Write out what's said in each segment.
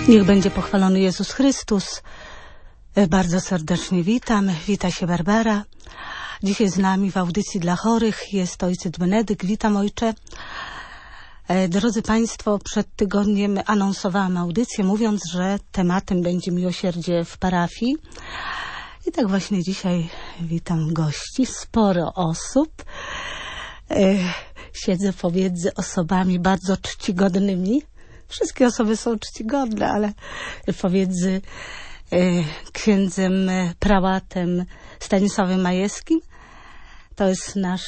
Niech będzie pochwalony Jezus Chrystus. Bardzo serdecznie witam. Wita się Barbara. Dzisiaj z nami w audycji dla chorych jest ojciec Benedykt. Witam, ojcze. Drodzy Państwo, przed tygodniem anonsowałam audycję, mówiąc, że tematem będzie miłosierdzie w parafii. I tak właśnie dzisiaj witam gości. Sporo osób. Siedzę pomiędzy osobami bardzo czcigodnymi. Wszystkie osoby są czcigodne, ale pomiędzy księdzem prałatem Stanisławem Majewskim, to jest nasz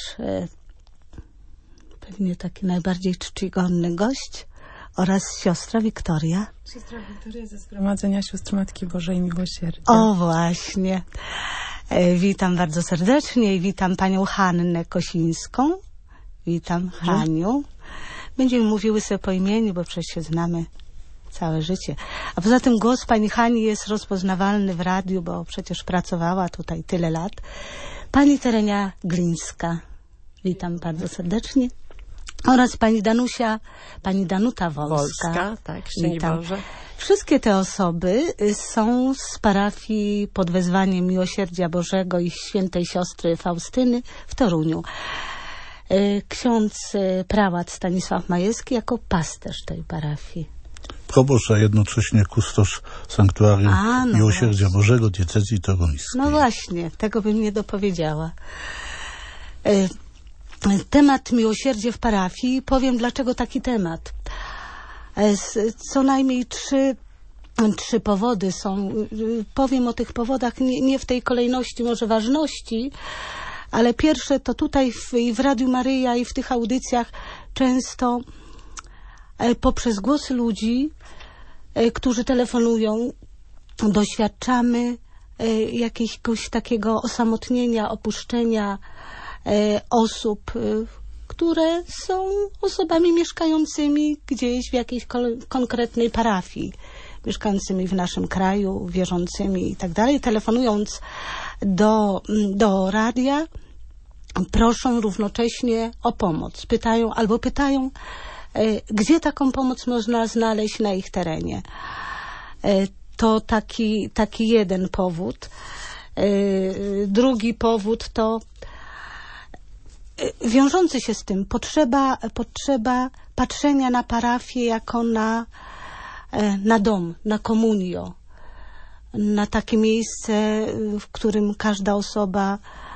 pewnie taki najbardziej czcigodny gość, oraz siostra Wiktoria. Siostra Wiktoria ze Zgromadzenia Sióstr Matki Bożej Miłosierdzia. O właśnie. Witam bardzo serdecznie i witam panią Hannę Kosińską. Witam, Haniu. Będziemy mówiły sobie po imieniu, bo przecież się znamy całe życie. A poza tym głos pani Hani jest rozpoznawalny w radiu, bo przecież pracowała tutaj tyle lat. Pani Terenia Glińska. Witam bardzo serdecznie. Oraz pani Danuta Wolska. Tak, szczęść Boże. Wszystkie te osoby są z parafii pod wezwaniem Miłosierdzia Bożego i świętej siostry Faustyny w Toruniu. Ksiądz prałat Stanisław Majewski jako pasterz tej parafii. Proboszcz, a jednocześnie kustosz sanktuarium Miłosierdzia Bożego diecezji toruńskiej. No właśnie, tego bym nie dopowiedziała. Temat miłosierdzie w parafii. Powiem, dlaczego taki temat. Co najmniej trzy powody są. Powiem o tych powodach nie w tej kolejności może ważności, ale pierwsze to tutaj w Radiu Maryja i w tych audycjach często poprzez głosy ludzi, którzy telefonują, doświadczamy jakiegoś takiego osamotnienia, opuszczenia osób, które są osobami mieszkającymi gdzieś w jakiejś konkretnej parafii, mieszkającymi w naszym kraju, wierzącymi i tak dalej. Telefonując do radia, proszą równocześnie o pomoc. Pytają, gdzie taką pomoc można znaleźć na ich terenie. To taki jeden powód. Drugi powód to wiążący się z tym potrzeba patrzenia na parafię jako na dom, na communio, na takie miejsce, w którym każda osoba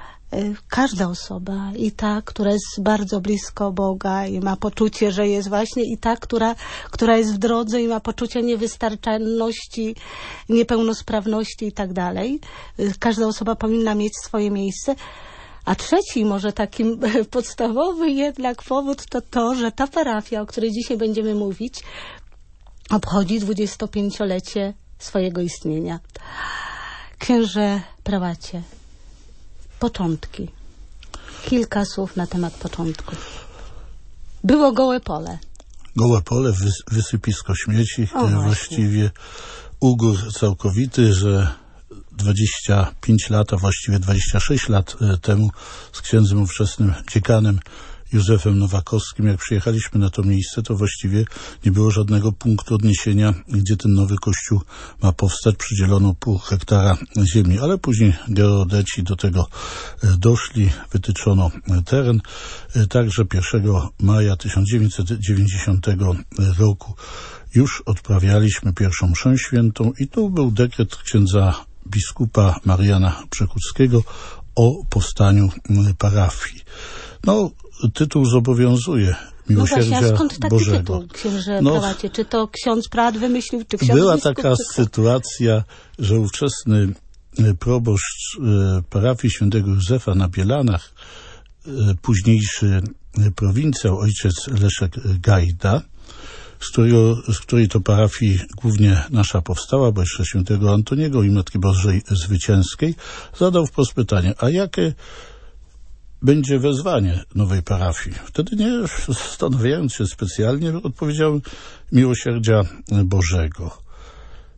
i ta, która jest bardzo blisko Boga i ma poczucie, że jest właśnie, i ta, która jest w drodze i ma poczucie niewystarczalności, niepełnosprawności i tak dalej. Każda osoba powinna mieć swoje miejsce. A trzeci, może takim podstawowy jednak powód to, że ta parafia, o której dzisiaj będziemy mówić, obchodzi 25-lecie swojego istnienia. Księże prałacie, początki. Kilka słów na temat początków. Było gołe pole. Gołe pole, wysypisko śmieci, właściwie ugór całkowity, że 25 lat, a właściwie 26 lat temu z księdzem ówczesnym dziekanem Józefem Nowakowskim, jak przyjechaliśmy na to miejsce, to właściwie nie było żadnego punktu odniesienia, gdzie ten nowy kościół ma powstać. Przydzielono pół hektara ziemi, ale później geodeci do tego doszli, wytyczono teren. Także 1 maja 1990 roku już odprawialiśmy pierwszą mszę świętą i tu był dekret księdza biskupa Mariana Przekuckiego o powstaniu parafii. No, tytuł zobowiązuje Miłosierdzia Bożego. No właśnie, a skąd taki tytuł, księże prałacie? Czy to ksiądz prałat wymyślił, czy ksiądz Była biskup, taka sytuacja, że ówczesny proboszcz parafii świętego Józefa na Bielanach, późniejszy prowincjał, ojciec Leszek Gajda, z której to parafii głównie nasza powstała, bo jeszcze świętego Antoniego i Matki Bożej Zwycięskiej, zadał wprost pytanie, a jakie będzie wezwanie nowej parafii? Wtedy, nie zastanawiając się specjalnie, odpowiedział Miłosierdzia Bożego.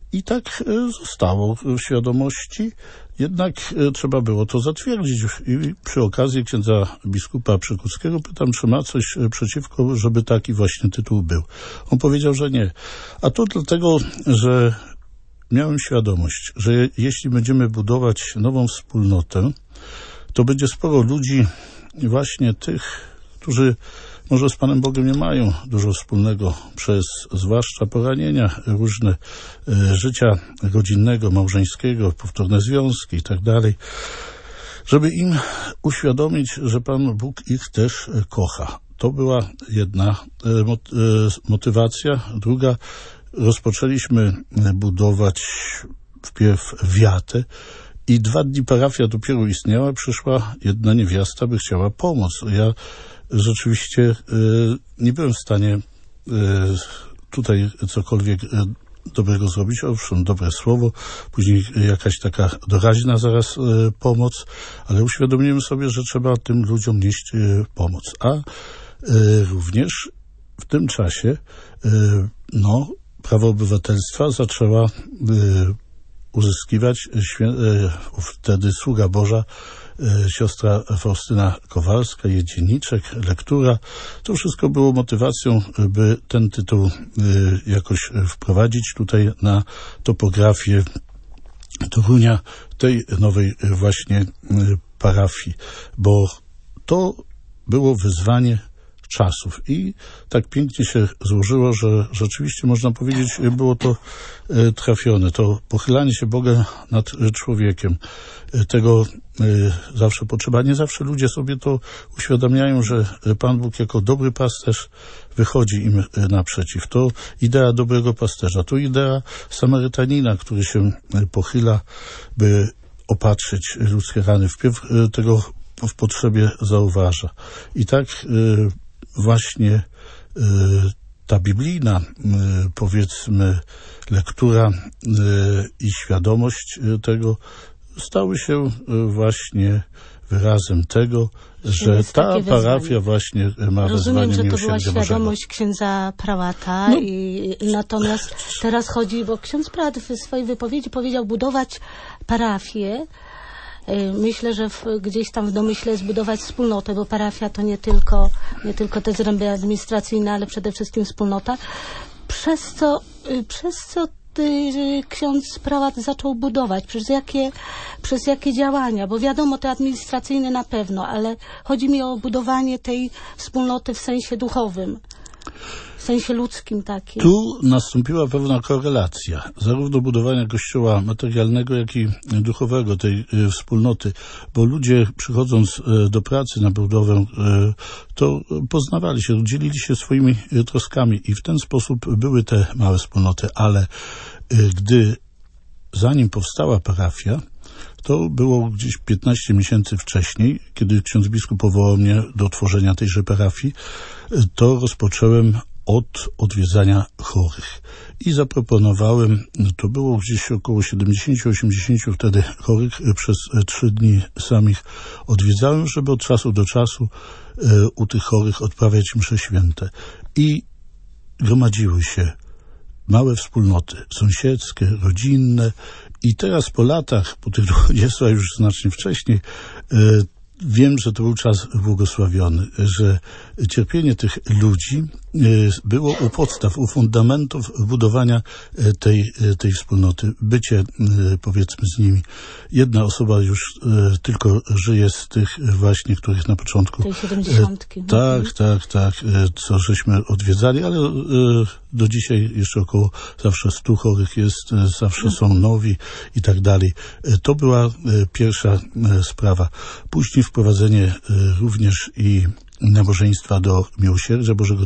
I tak zostało w świadomości. Jednak trzeba było to zatwierdzić. I przy okazji księdza biskupa Przykuckiego pytam, czy ma coś przeciwko, żeby taki właśnie tytuł był. On powiedział, że nie. A to dlatego, że miałem świadomość, że jeśli będziemy budować nową wspólnotę, to będzie sporo ludzi, właśnie tych, którzy może z Panem Bogiem nie mają dużo wspólnego przez zwłaszcza poranienia różne życia rodzinnego, małżeńskiego, powtórne związki i tak dalej, żeby im uświadomić, że Pan Bóg ich też kocha. To była jedna motywacja. Druga, rozpoczęliśmy budować wpierw wiatę i 2 dni parafia dopiero istniała, przyszła jedna niewiasta, by chciała pomóc. Ja rzeczywiście nie byłem w stanie tutaj cokolwiek dobrego zrobić. Owszem, dobre słowo, później jakaś taka doraźna zaraz pomoc, ale uświadomiłem sobie, że trzeba tym ludziom nieść pomoc. A również w tym czasie prawo obywatelstwa zaczęła uzyskiwać wtedy sługa Boża, siostra Faustyna Kowalska, jej dzienniczek, lektura. To wszystko było motywacją, by ten tytuł jakoś wprowadzić tutaj na topografię Torunia, tej nowej właśnie parafii, bo to było wyzwanie czasów i tak pięknie się złożyło, że rzeczywiście można powiedzieć, było to trafione. To pochylanie się Boga nad człowiekiem. Tego zawsze potrzeba. Nie zawsze ludzie sobie to uświadamiają, że Pan Bóg jako dobry pasterz wychodzi im naprzeciw. To idea dobrego pasterza. To idea Samarytanina, który się pochyla, by opatrzyć ludzkie rany. Wpierw tego w potrzebie zauważa. I tak właśnie ta biblijna, powiedzmy, lektura i świadomość tego stały się właśnie wyrazem tego, że ta parafia właśnie ma wezwanie Rozumiem, że to była Miłosierdzia świadomość Bożego. księdza prałata i natomiast teraz chodzi, bo ksiądz prałat w swojej wypowiedzi powiedział budować parafię. Myślę, że gdzieś tam w domyśle zbudować wspólnotę, bo parafia to nie tylko te zręby administracyjne, ale przede wszystkim wspólnota. Przez co ksiądz prałat zaczął budować? Przez jakie działania? Bo wiadomo, te administracyjne na pewno, ale chodzi mi o budowanie tej wspólnoty w sensie duchowym. W sensie ludzkim takim. Tu nastąpiła pewna korelacja zarówno budowania kościoła materialnego, jak i duchowego, tej wspólnoty, bo ludzie przychodząc do pracy na budowę, to poznawali się, dzielili się swoimi troskami i w ten sposób były te małe wspólnoty, ale zanim powstała parafia, to było gdzieś 15 miesięcy wcześniej, kiedy ksiądz biskup powołał mnie do tworzenia tejże parafii, to rozpocząłem od odwiedzania chorych. I zaproponowałem, to było gdzieś około 70-80 wtedy chorych, przez 3 dni samych odwiedzałem, żeby od czasu do czasu u tych chorych odprawiać msze święte. I gromadziły się małe wspólnoty sąsiedzkie, rodzinne i teraz po latach, po tych 20, a już znacznie wcześniej, wiem, że to był czas błogosławiony, że cierpienie tych ludzi było u podstaw, u fundamentów budowania tej wspólnoty. Bycie, powiedzmy, z nimi. Jedna osoba już tylko żyje z tych właśnie, których na początku... Tej 70. Tak, co żeśmy odwiedzali, ale do dzisiaj jeszcze około zawsze 100 chorych jest, zawsze są nowi i tak dalej. To była pierwsza sprawa. Później wprowadzenie również i nabożeństwa do Miłosierdzia Bożego,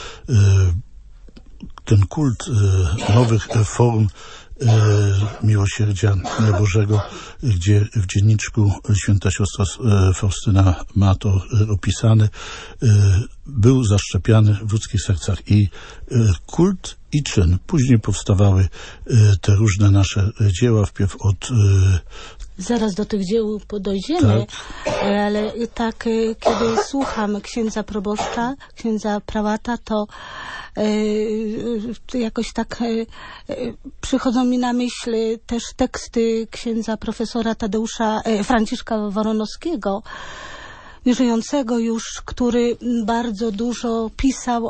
ten kult nowych form Miłosierdzia Bożego, gdzie w dzienniczku święta siostra Faustyna ma to opisane, był zaszczepiany w ludzkich sercach i kult i czyn. Później powstawały te różne nasze dzieła, wpierw od... Zaraz do tych dzieł dojdziemy, ale tak, kiedy słucham księdza proboszcza, księdza prałata, to jakoś tak przychodzą mi na myśl też teksty księdza profesora Franciszka Woronowskiego, żyjącego już, który bardzo dużo pisał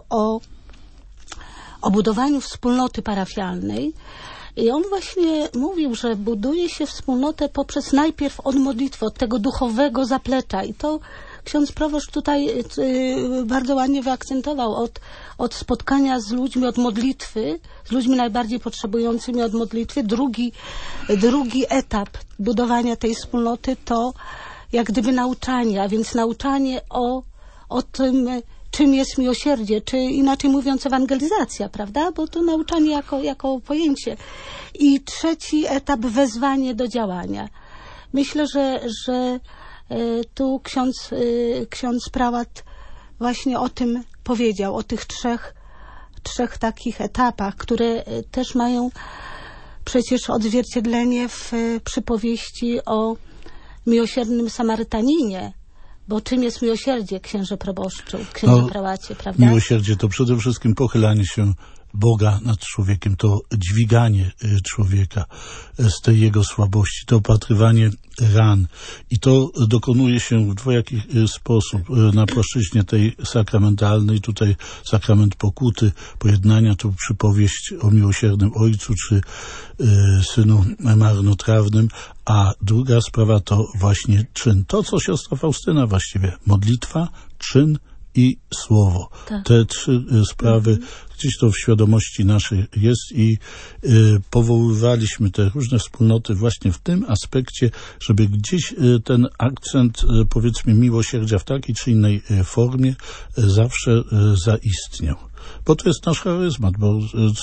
o budowaniu wspólnoty parafialnej. I on właśnie mówił, że buduje się wspólnotę poprzez najpierw od modlitwy, od tego duchowego zaplecza. I to ksiądz proboszcz tutaj bardzo ładnie wyakcentował od spotkania z ludźmi, od modlitwy, z ludźmi najbardziej potrzebującymi od modlitwy. Drugi etap budowania tej wspólnoty to jak gdyby nauczanie, a więc nauczanie o tym, czym jest miłosierdzie, czy inaczej mówiąc ewangelizacja, prawda? Bo to nauczanie jako pojęcie. I trzeci etap, wezwanie do działania. Myślę, że tu ksiądz prałat właśnie o tym powiedział, o tych trzech takich etapach, które też mają przecież odzwierciedlenie w przypowieści o miłosiernym Samarytaninie. Bo czym jest miłosierdzie, księże proboszczu, księże prałacie, prawda? Miłosierdzie to przede wszystkim pochylanie się Boga nad człowiekiem, to dźwiganie człowieka z tej jego słabości, to opatrywanie ran. I to dokonuje się w dwojaki sposób. Na płaszczyźnie tej sakramentalnej, tutaj sakrament pokuty, pojednania, to przypowieść o miłosiernym ojcu czy synu marnotrawnym, a druga sprawa to właśnie czyn. To, co siostra Faustyna właściwie, modlitwa, czyn i słowo. Tak. Te trzy sprawy gdzieś to w świadomości naszej jest i powoływaliśmy te różne wspólnoty właśnie w tym aspekcie, żeby gdzieś ten akcent, powiedzmy, miłosierdzia w takiej czy innej formie zawsze zaistniał. Bo to jest nasz charyzmat, bo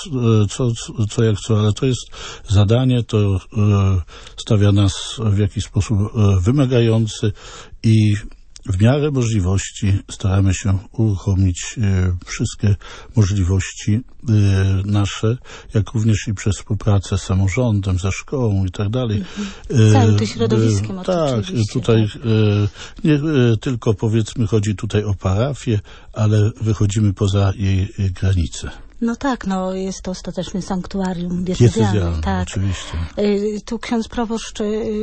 co jak co, ale to jest zadanie, to stawia nas w jakiś sposób wymagający i w miarę możliwości staramy się uruchomić wszystkie możliwości nasze, jak również i przez współpracę z samorządem, ze szkołą i tak dalej. Całym tym środowiskiem tak, tutaj nie tylko powiedzmy chodzi tutaj o parafię, ale wychodzimy poza jej granice. No tak, jest to ostatecznie sanktuarium diecezjalne. Tak. Oczywiście. Tu ksiądz proboszcz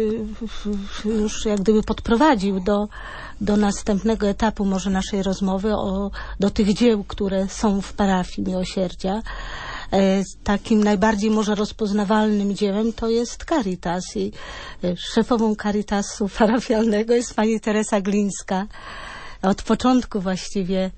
już jak gdyby podprowadził do następnego etapu może naszej rozmowy do tych dzieł, które są w parafii Miłosierdzia. Takim najbardziej może rozpoznawalnym dziełem to jest Caritas i szefową Caritasu parafialnego jest pani Teresa Glińska. Od początku właściwie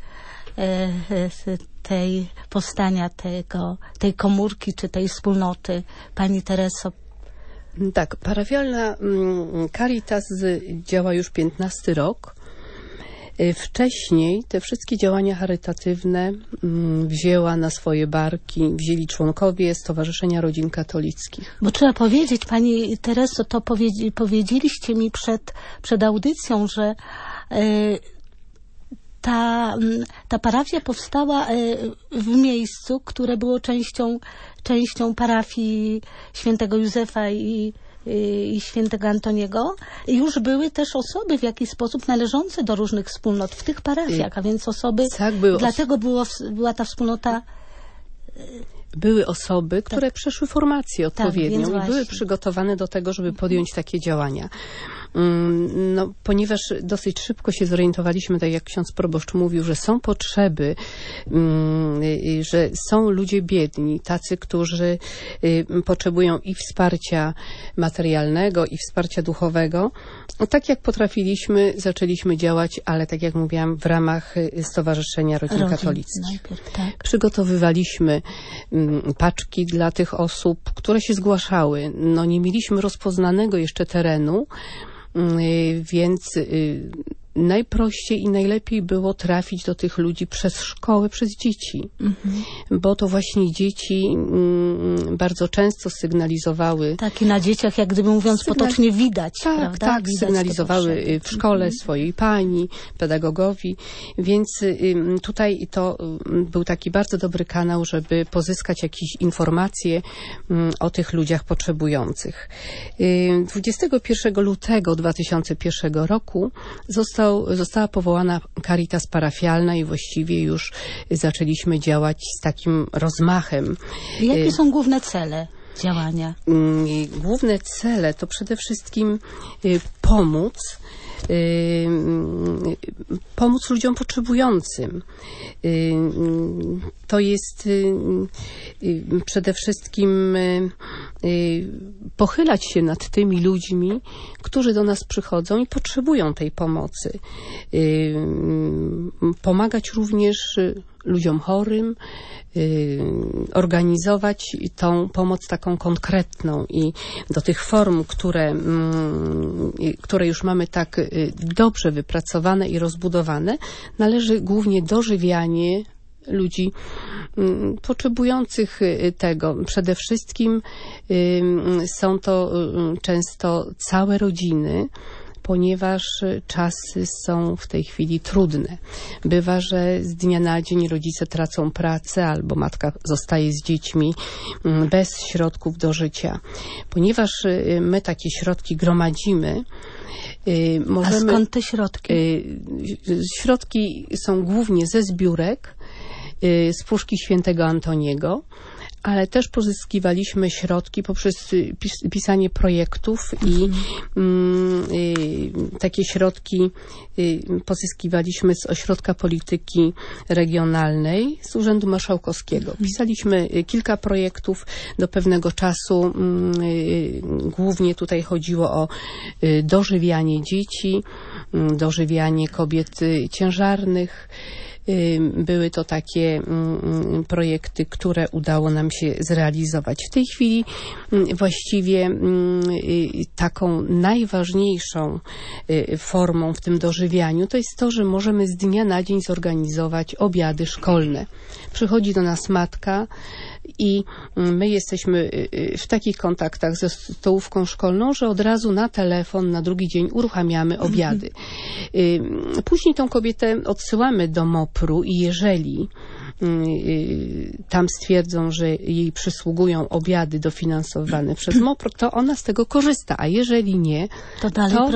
tej powstania tej komórki czy tej wspólnoty. Pani Tereso. Tak, parafialna Caritas działa już 15 rok. Wcześniej te wszystkie działania charytatywne wzięła na swoje barki, wzięli członkowie Stowarzyszenia Rodzin Katolickich. Bo trzeba powiedzieć, pani Tereso, to powiedzieliście mi przed audycją, że ta parafia powstała w miejscu, które było częścią parafii świętego Józefa i świętego Antoniego. I już były też osoby w jakiś sposób należące do różnych wspólnot w tych parafiach, a więc osoby, tak, dlatego była ta wspólnota. Były osoby, które przeszły formację odpowiednią i były przygotowane do tego, żeby podjąć takie działania. Ponieważ dosyć szybko się zorientowaliśmy, tak jak ksiądz proboszcz mówił, że są potrzeby, że są ludzie biedni, tacy, którzy potrzebują i wsparcia materialnego, i wsparcia duchowego. Tak jak potrafiliśmy, zaczęliśmy działać, ale tak jak mówiłam, w ramach Stowarzyszenia Rodzin Katolickich. Najpierw, tak. Przygotowywaliśmy paczki dla tych osób, które się zgłaszały. Nie mieliśmy rozpoznanego jeszcze terenu, więc najprościej i najlepiej było trafić do tych ludzi przez szkołę, przez dzieci. Bo to właśnie dzieci bardzo często sygnalizowały. Tak, i na dzieciach, jak gdyby mówiąc potocznie, widać. Tak, prawda? tak, widać sygnalizowały w szkole swojej pani, pedagogowi, więc tutaj to był taki bardzo dobry kanał, żeby pozyskać jakieś informacje o tych ludziach potrzebujących. 21 lutego 2001 roku został została powołana Caritas parafialna i właściwie już zaczęliśmy działać z takim rozmachem. Jakie są główne cele działania? Główne cele to przede wszystkim pomóc ludziom potrzebującym. To jest przede wszystkim pochylać się nad tymi ludźmi, którzy do nas przychodzą i potrzebują tej pomocy. Pomagać również ludziom chorym, organizować tą pomoc taką konkretną i do tych form, które już mamy tak dobrze wypracowane i rozbudowane, należy głównie dożywianie ludzi potrzebujących tego. Przede wszystkim są to często całe rodziny, ponieważ czasy są w tej chwili trudne. Bywa, że z dnia na dzień rodzice tracą pracę albo matka zostaje z dziećmi bez środków do życia. Ponieważ my takie środki gromadzimy, A skąd te środki? Środki są głównie ze zbiórek, z puszki świętego Antoniego, ale też pozyskiwaliśmy środki poprzez pisanie projektów i takie środki pozyskiwaliśmy z Ośrodka Polityki Regionalnej, z Urzędu Marszałkowskiego. Pisaliśmy kilka projektów do pewnego czasu. Głównie tutaj chodziło o dożywianie dzieci, dożywianie kobiet ciężarnych. Były to takie projekty, które udało nam się zrealizować. W tej chwili właściwie taką najważniejszą formą w tym dożywianiu to jest to, że możemy z dnia na dzień zorganizować obiady szkolne. Przychodzi do nas matka i my jesteśmy w takich kontaktach ze stołówką szkolną, że od razu na telefon, na drugi dzień uruchamiamy obiady. Później tą kobietę odsyłamy do MOPR-u i jeżeli tam stwierdzą, że jej przysługują obiady dofinansowane przez MOPR, to ona z tego korzysta, a jeżeli nie, to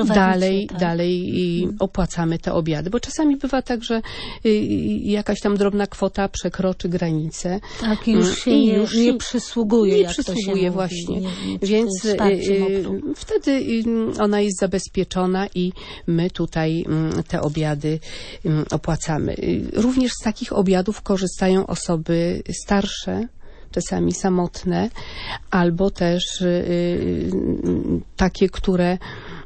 dalej opłacamy te obiady, bo czasami bywa tak, że jakaś tam drobna kwota przekroczy granicę. Tak, już się nie przysługuje. Nie przysługuje właśnie. Więc wtedy ona jest zabezpieczona i my tutaj te obiady opłacamy. Również z takich obiadów korzystają osoby starsze, czasami samotne, albo też takie, które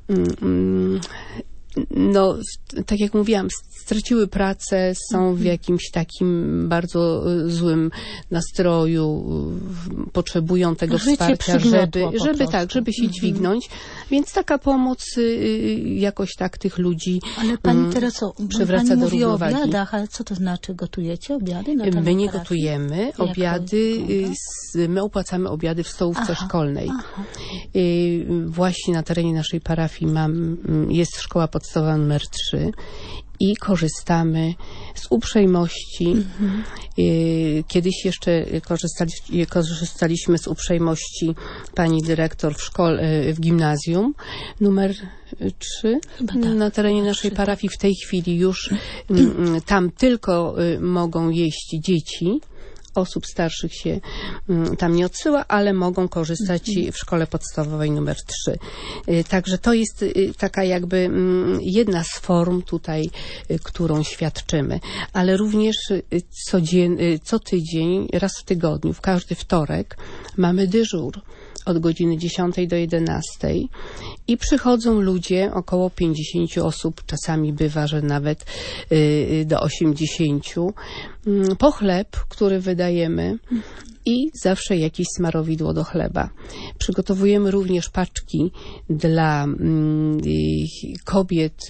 no, tak jak mówiłam, straciły pracę, są w jakimś takim bardzo złym nastroju, potrzebują tego wsparcia, żeby się dźwignąć. Więc taka pomoc jakoś tak tych ludzi Ale pani Tereso, przywraca pani do mówi o równowagi. obiadach, ale co to znaczy? Gotujecie obiady? My nie gotujemy. Obiady, my opłacamy obiady w stołówce szkolnej. Właśnie na terenie naszej parafii jest szkoła podstawowa numer 3 i korzystamy z uprzejmości. Kiedyś jeszcze korzystaliśmy z uprzejmości pani dyrektor w gimnazjum numer 3 na terenie naszej parafii. W tej chwili już tam tylko mogą jeść dzieci. Osób starszych się tam nie odsyła, ale mogą korzystać w szkole podstawowej numer 3. Także to jest taka jakby jedna z form tutaj, którą świadczymy. Ale również co tydzień, raz w tygodniu, w każdy wtorek mamy dyżur od godziny 10 do 11 i przychodzą ludzie, około 50 osób, czasami bywa, że nawet do 80, po chleb, który wydajemy i zawsze jakieś smarowidło do chleba. Przygotowujemy również paczki dla kobiet,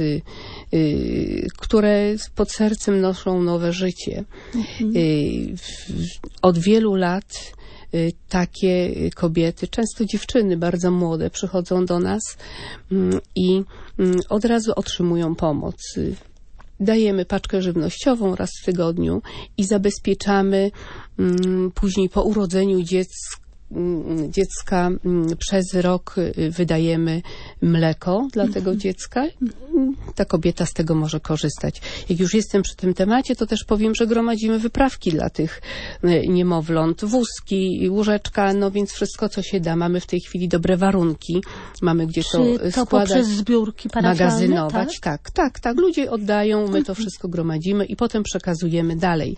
które pod sercem noszą nowe życie. Od wielu lat takie kobiety, często dziewczyny bardzo młode, przychodzą do nas i od razu otrzymują pomoc. Dajemy paczkę żywnościową raz w tygodniu i zabezpieczamy później po urodzeniu dziecka dziecka przez rok wydajemy mleko dla tego dziecka. Ta kobieta z tego może korzystać. Jak już jestem przy tym temacie, to też powiem, że gromadzimy wyprawki dla tych niemowląt, wózki, łóżeczka, no więc wszystko, co się da. Mamy w tej chwili dobre warunki. Mamy gdzie to składać, poprzez zbiórki parafialne, magazynować. Tak. Ludzie oddają, my to wszystko gromadzimy i potem przekazujemy dalej.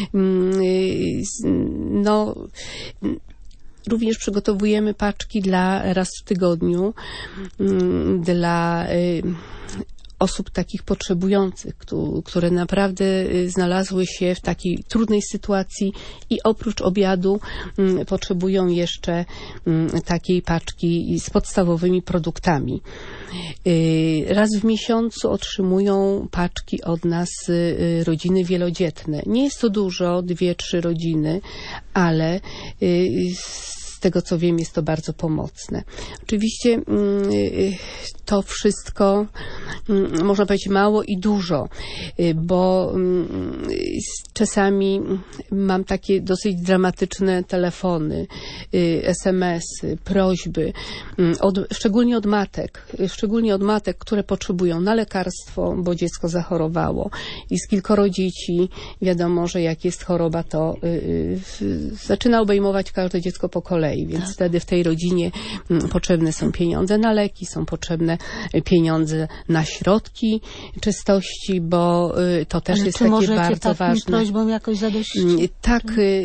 No, również przygotowujemy paczki raz w tygodniu dla osób takich potrzebujących, które naprawdę znalazły się w takiej trudnej sytuacji i oprócz obiadu potrzebują jeszcze takiej paczki z podstawowymi produktami. Raz w miesiącu otrzymują paczki od nas rodziny wielodzietne. Nie jest to dużo, 2-3 rodziny, ale z tego co wiem, jest to bardzo pomocne. Oczywiście to wszystko można powiedzieć mało i dużo, bo czasami mam takie dosyć dramatyczne telefony, SMS-y, prośby, szczególnie od matek, które potrzebują na lekarstwo, bo dziecko zachorowało. I z kilkoro dzieci wiadomo, że jak jest choroba, to zaczyna obejmować każde dziecko po kolei. Więc wtedy w tej rodzinie potrzebne są pieniądze na leki, są potrzebne pieniądze na środki czystości, bo to też jest takie bardzo ważne. Prośbą jakoś zadość? Tak,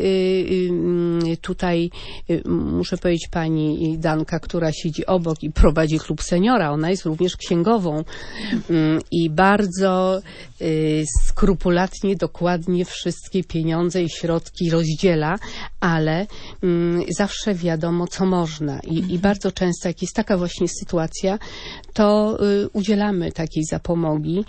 tutaj muszę powiedzieć pani Danka, która siedzi obok i prowadzi klub seniora, ona jest również księgową i bardzo skrupulatnie, dokładnie wszystkie pieniądze i środki rozdziela, ale zawsze wiadomo, co można. I bardzo często, jak jest taka właśnie sytuacja, to udzielamy takiej zapomogi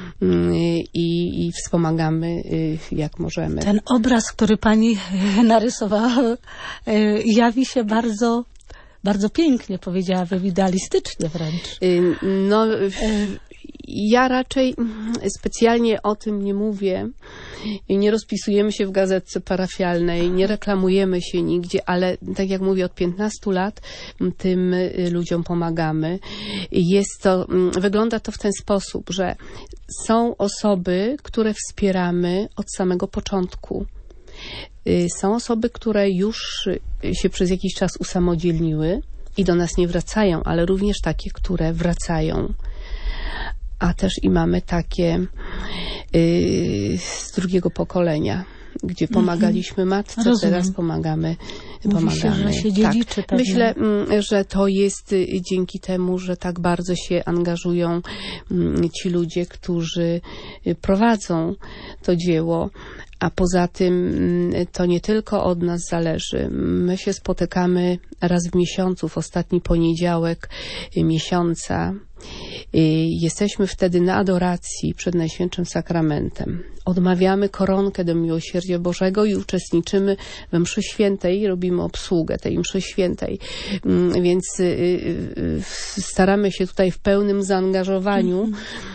i wspomagamy, jak możemy. Ten obraz, który pani narysowała, jawi się bardzo, bardzo pięknie, powiedziałabym, idealistycznie wręcz. No, ja raczej specjalnie o tym nie mówię i nie rozpisujemy się w gazetce parafialnej, nie reklamujemy się nigdzie, ale tak jak mówię, od 15 lat tym ludziom pomagamy. Wygląda to w ten sposób, że są osoby, które wspieramy od samego początku. Są osoby, które już się przez jakiś czas usamodzielniły i do nas nie wracają, ale również takie, które wracają. A też i mamy takie z drugiego pokolenia, gdzie pomagaliśmy matce, teraz pomagamy. Mówi się, że się dziedziczy pewnie. Myślę, że to jest dzięki temu, że tak bardzo się angażują ci ludzie, którzy prowadzą to dzieło. A poza tym to nie tylko od nas zależy. My się spotykamy raz w miesiącu, w ostatni poniedziałek miesiąca. Jesteśmy wtedy na adoracji przed Najświętszym Sakramentem. Odmawiamy koronkę do Miłosierdzia Bożego i uczestniczymy we mszy świętej, robimy obsługę tej mszy świętej. Więc staramy się tutaj w pełnym zaangażowaniu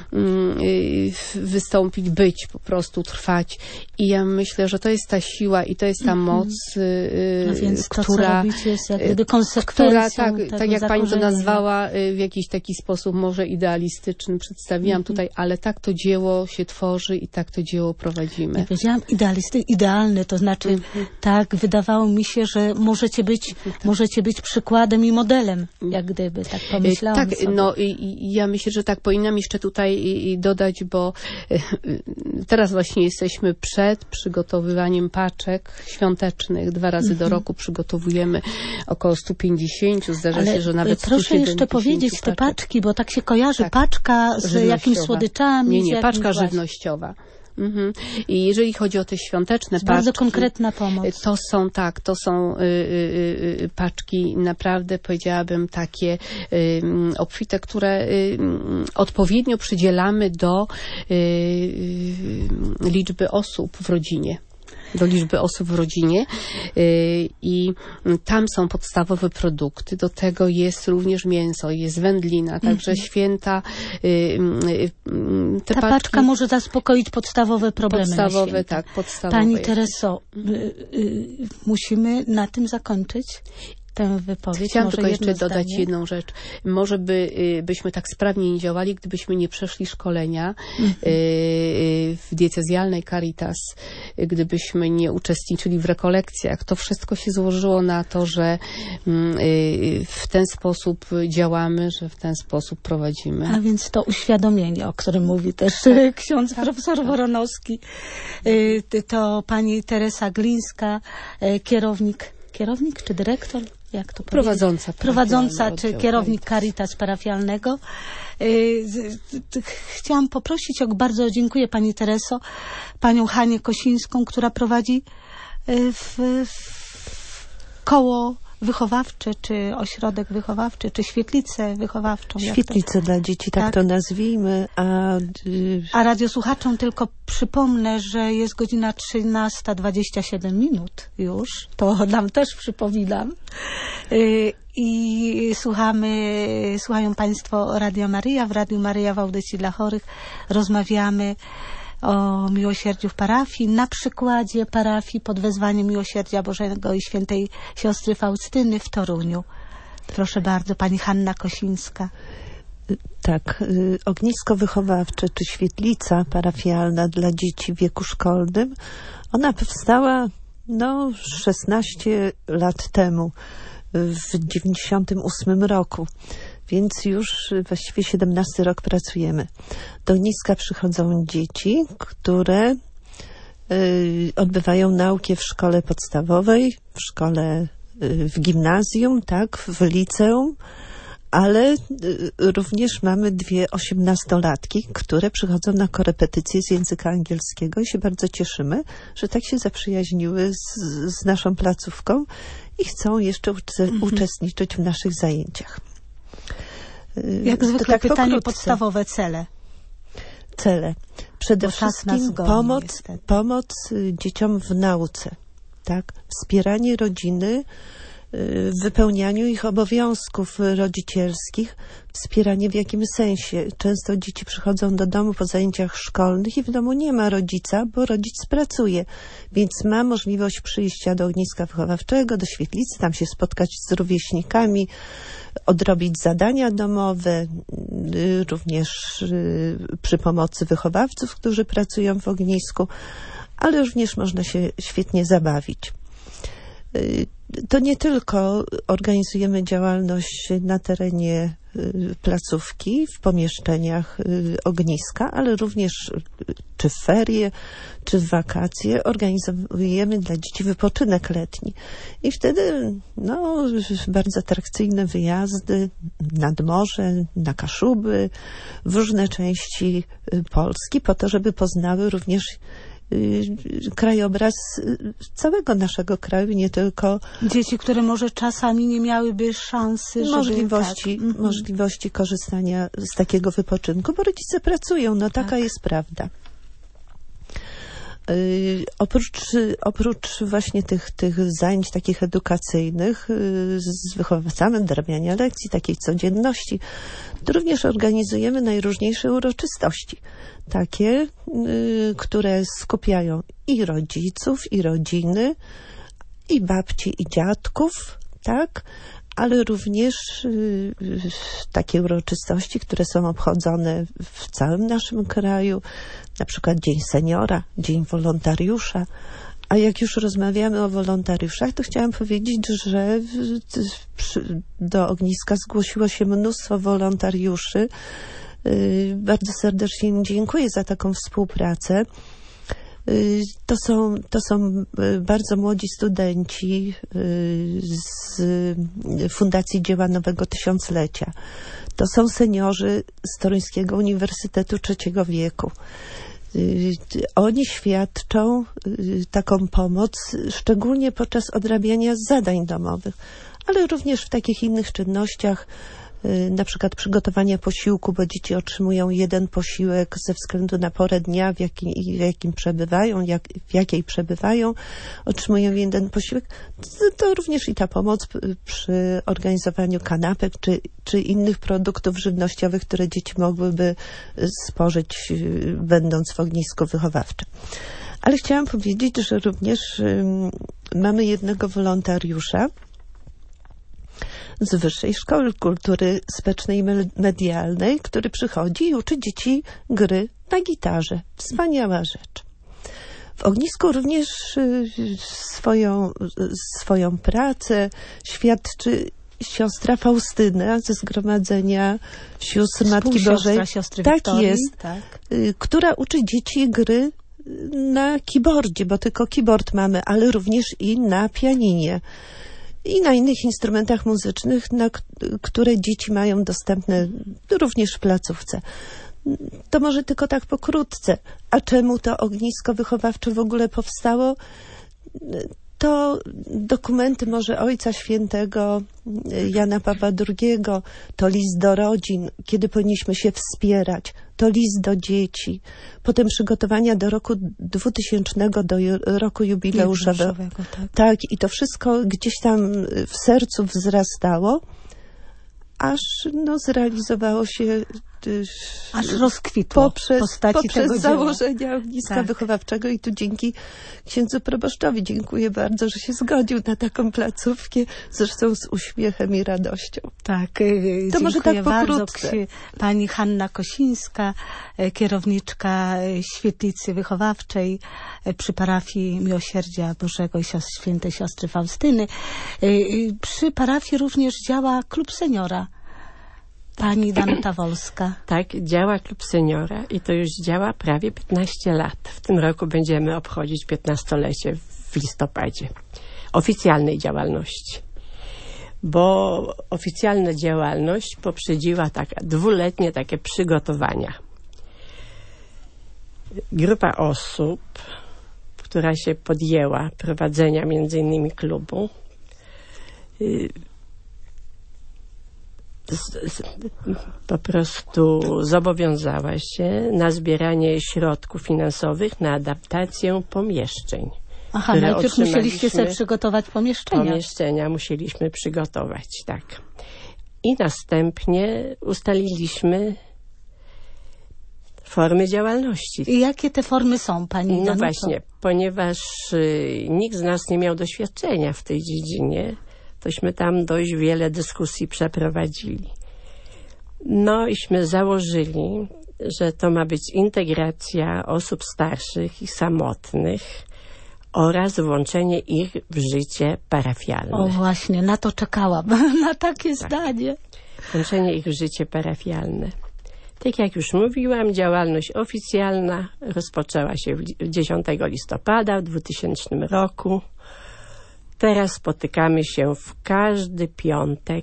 wystąpić, być, po prostu trwać. I ja myślę, że to jest ta siła i to jest ta moc, więc to, która, co robicie, jest jak gdyby konsekwencją tak jak pani to nazwała, w jakiś taki sposób może idealistyczny przedstawiłam tutaj, ale tak to dzieło się tworzy i tak to dzieło prowadzimy. Ja powiedziałam idealny, to znaczy tak, wydawało mi się, że możecie być przykładem i modelem, jak gdyby, tak pomyślałam sobie. No i ja myślę, że tak powinnam jeszcze tutaj dodać, bo teraz właśnie jesteśmy przed przygotowywaniem paczek świątecznych. 2 razy do roku przygotowujemy około 150, zdarza się, że nawet 170 proszę jeszcze powiedzieć te paczki, bo tak się kojarzy paczka z jakimiś słodyczami. Nie, paczka żywnościowa. I jeżeli chodzi o te świąteczne paczki, bardzo konkretna pomoc. To są paczki naprawdę, powiedziałabym, takie obfite, które odpowiednio przydzielamy do liczby osób w rodzinie. do liczby osób w rodzinie i tam są podstawowe produkty. Do tego jest również mięso, jest wędlina, także święta. Ta paczka może zaspokoić podstawowe problemy. Podstawowe, tak, podstawowe. Pani Tereso, musimy na tym zakończyć tę wypowiedź. Chciałam może tylko jeszcze dodać zdanie? jedną rzecz. Może byśmy tak sprawnie nie działali, gdybyśmy nie przeszli szkolenia w diecezjalnej Caritas, gdybyśmy nie uczestniczyli w rekolekcjach. To wszystko się złożyło na to, że w ten sposób działamy, że w ten sposób prowadzimy. A więc to uświadomienie, o którym mówi też ksiądz profesor Woronowski, to pani Teresa Glińska, kierownik czy dyrektor? Jak to prowadząca czy kierownik Caritas parafialnego. Chciałam poprosić, bardzo dziękuję pani Tereso, panią Hanię Kosińską, która prowadzi koło wychowawcze, czy ośrodek wychowawczy, czy świetlicę wychowawczą. Świetlicę dla dzieci, tak to nazwijmy. A radiosłuchaczom tylko przypomnę, że jest godzina 13:27 już. To nam też przypominam. I słuchają Państwo Radia Maryja. W Radiu Maryja w audycji dla chorych rozmawiamy o miłosierdziu w parafii, na przykładzie parafii pod wezwaniem Miłosierdzia Bożego i Świętej Siostry Faustyny w Toruniu. Proszę bardzo, pani Hanna Kosińska. Tak, ognisko wychowawcze czy świetlica parafialna dla dzieci w wieku szkolnym, ona powstała 16 lat temu, w 98 roku. Więc już właściwie 17 rok pracujemy. Do ogniska przychodzą dzieci, które odbywają naukę w szkole podstawowej, w gimnazjum, tak, w liceum, ale również mamy 2 osiemnastolatki, które przychodzą na korepetycje z języka angielskiego i się bardzo cieszymy, że tak się zaprzyjaźniły z naszą placówką i chcą jeszcze uczestniczyć w naszych zajęciach. Jak zwykle tak pytanie podstawowe, cele. Przede wszystkim pomoc dzieciom w nauce, tak? Wspieranie rodziny w wypełnianiu ich obowiązków rodzicielskich. Wspieranie w jakim sensie? Często dzieci przychodzą do domu po zajęciach szkolnych i w domu nie ma rodzica, bo rodzic pracuje, więc ma możliwość przyjścia do ogniska wychowawczego, do świetlicy, tam się spotkać z rówieśnikami, odrobić zadania domowe, również przy pomocy wychowawców, którzy pracują w ognisku, ale również można się świetnie zabawić. To nie tylko organizujemy działalność na terenie placówki, w pomieszczeniach ogniska, ale również czy w ferie, czy w wakacje organizujemy dla dzieci wypoczynek letni. I wtedy bardzo atrakcyjne wyjazdy nad morze, na Kaszuby, w różne części Polski, po to, żeby poznały również krajobraz całego naszego kraju, nie tylko dzieci, które może czasami nie miałyby szansy, możliwości korzystania z takiego wypoczynku, bo rodzice pracują, taka jest prawda. Oprócz właśnie tych zajęć takich edukacyjnych z wychowawcami, odrabiania lekcji, takiej codzienności, to również organizujemy najróżniejsze uroczystości. Takie, które skupiają i rodziców, i rodziny, i babci, i dziadków, tak? Ale również takie uroczystości, które są obchodzone w całym naszym kraju, na przykład Dzień Seniora, Dzień Wolontariusza. A jak już rozmawiamy o wolontariuszach, to chciałam powiedzieć, że do ogniska zgłosiło się mnóstwo wolontariuszy. Bardzo serdecznie im dziękuję za taką współpracę. To są bardzo młodzi studenci z Fundacji Dzieła Nowego Tysiąclecia. To są seniorzy z Toruńskiego Uniwersytetu Trzeciego Wieku. Oni świadczą taką pomoc szczególnie podczas odrabiania zadań domowych, ale również w takich innych czynnościach na przykład przygotowania posiłku, bo dzieci otrzymują jeden posiłek ze względu na porę dnia, w jakim przebywają, w jakiej przebywają, otrzymują jeden posiłek. To również i ta pomoc przy organizowaniu kanapek czy innych produktów żywnościowych, które dzieci mogłyby spożyć, będąc w ognisku wychowawczym. Ale chciałam powiedzieć, że również mamy jednego wolontariusza z Wyższej Szkoły Kultury Społecznej i Medialnej, który przychodzi i uczy dzieci gry na gitarze. Wspaniała rzecz. W ognisku również swoją pracę świadczy siostra Faustyna ze Zgromadzenia Sióstr Matki Bożej. Siostry tak Wiktorii, jest, tak. Która uczy dzieci gry na keyboardzie, bo tylko keyboard mamy, ale również i na pianinie. I na innych instrumentach muzycznych, które dzieci mają dostępne również w placówce. To może tylko tak pokrótce. A czemu to ognisko wychowawcze w ogóle powstało? To dokumenty może Ojca Świętego Jana Pawła II, to list do rodzin, kiedy powinniśmy się wspierać, to list do dzieci, potem przygotowania do roku 2000, do roku jubileuszowego. Tak, i to wszystko gdzieś tam w sercu wzrastało, aż zrealizowało się aż rozkwitło poprzez tego założenia ogniska wychowawczego i tu dzięki księdzu proboszczowi dziękuję bardzo, że się zgodził na taką placówkę, zresztą z uśmiechem i radością. Tak, to może tak bardzo pokrótce. Pani Hanna Kosińska, kierowniczka świetlicy wychowawczej przy parafii Miłosierdzia Bożego i Świętej Siostry Faustyny. Przy parafii również działa klub seniora. Pani Danuta Wolska. Tak, działa klub seniora i to już działa prawie 15 lat. W tym roku będziemy obchodzić 15-lecie w listopadzie oficjalnej działalności. Bo oficjalna działalność poprzedziła dwuletnie takie przygotowania. Grupa osób, która się podjęła prowadzenia między innymi klubu, po prostu zobowiązała się na zbieranie środków finansowych na adaptację pomieszczeń. Aha, najpierw musieliście sobie przygotować pomieszczenia. Pomieszczenia musieliśmy przygotować, tak. I następnie ustaliliśmy formy działalności. I jakie te formy są, Pani Danuto? No właśnie, ponieważ nikt z nas nie miał doświadczenia w tej dziedzinie, tośmy tam dość wiele dyskusji przeprowadzili. No iśmy założyli, że to ma być integracja osób starszych i samotnych oraz włączenie ich w życie parafialne. O właśnie, na to czekałam, na takie zdanie. Włączenie ich w życie parafialne. Tak jak już mówiłam, działalność oficjalna rozpoczęła się 10 listopada w 2000 roku. Teraz spotykamy się w każdy piątek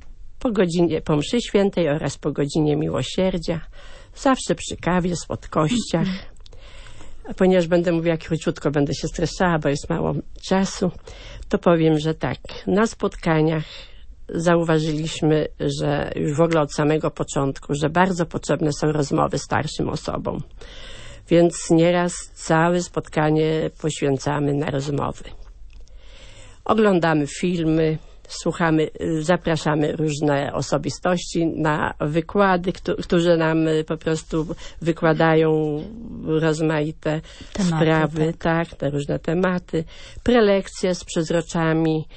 po mszy świętej oraz po godzinie miłosierdzia. Zawsze przy kawie, słodkościach. A ponieważ będę mówiła króciutko, będę się streszczała, bo jest mało czasu, to powiem, że tak. Na spotkaniach zauważyliśmy, że już w ogóle od samego początku, że bardzo potrzebne są rozmowy starszym osobom. Więc nieraz całe spotkanie poświęcamy na rozmowy. Oglądamy filmy, słuchamy, zapraszamy różne osobistości na wykłady, którzy nam po prostu wykładają rozmaite sprawy, tak, te różne tematy, prelekcje z przezroczami.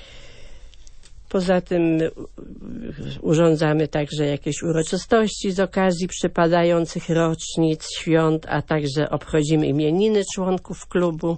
Poza tym urządzamy także jakieś uroczystości z okazji przypadających rocznic, świąt, a także obchodzimy imieniny członków klubu.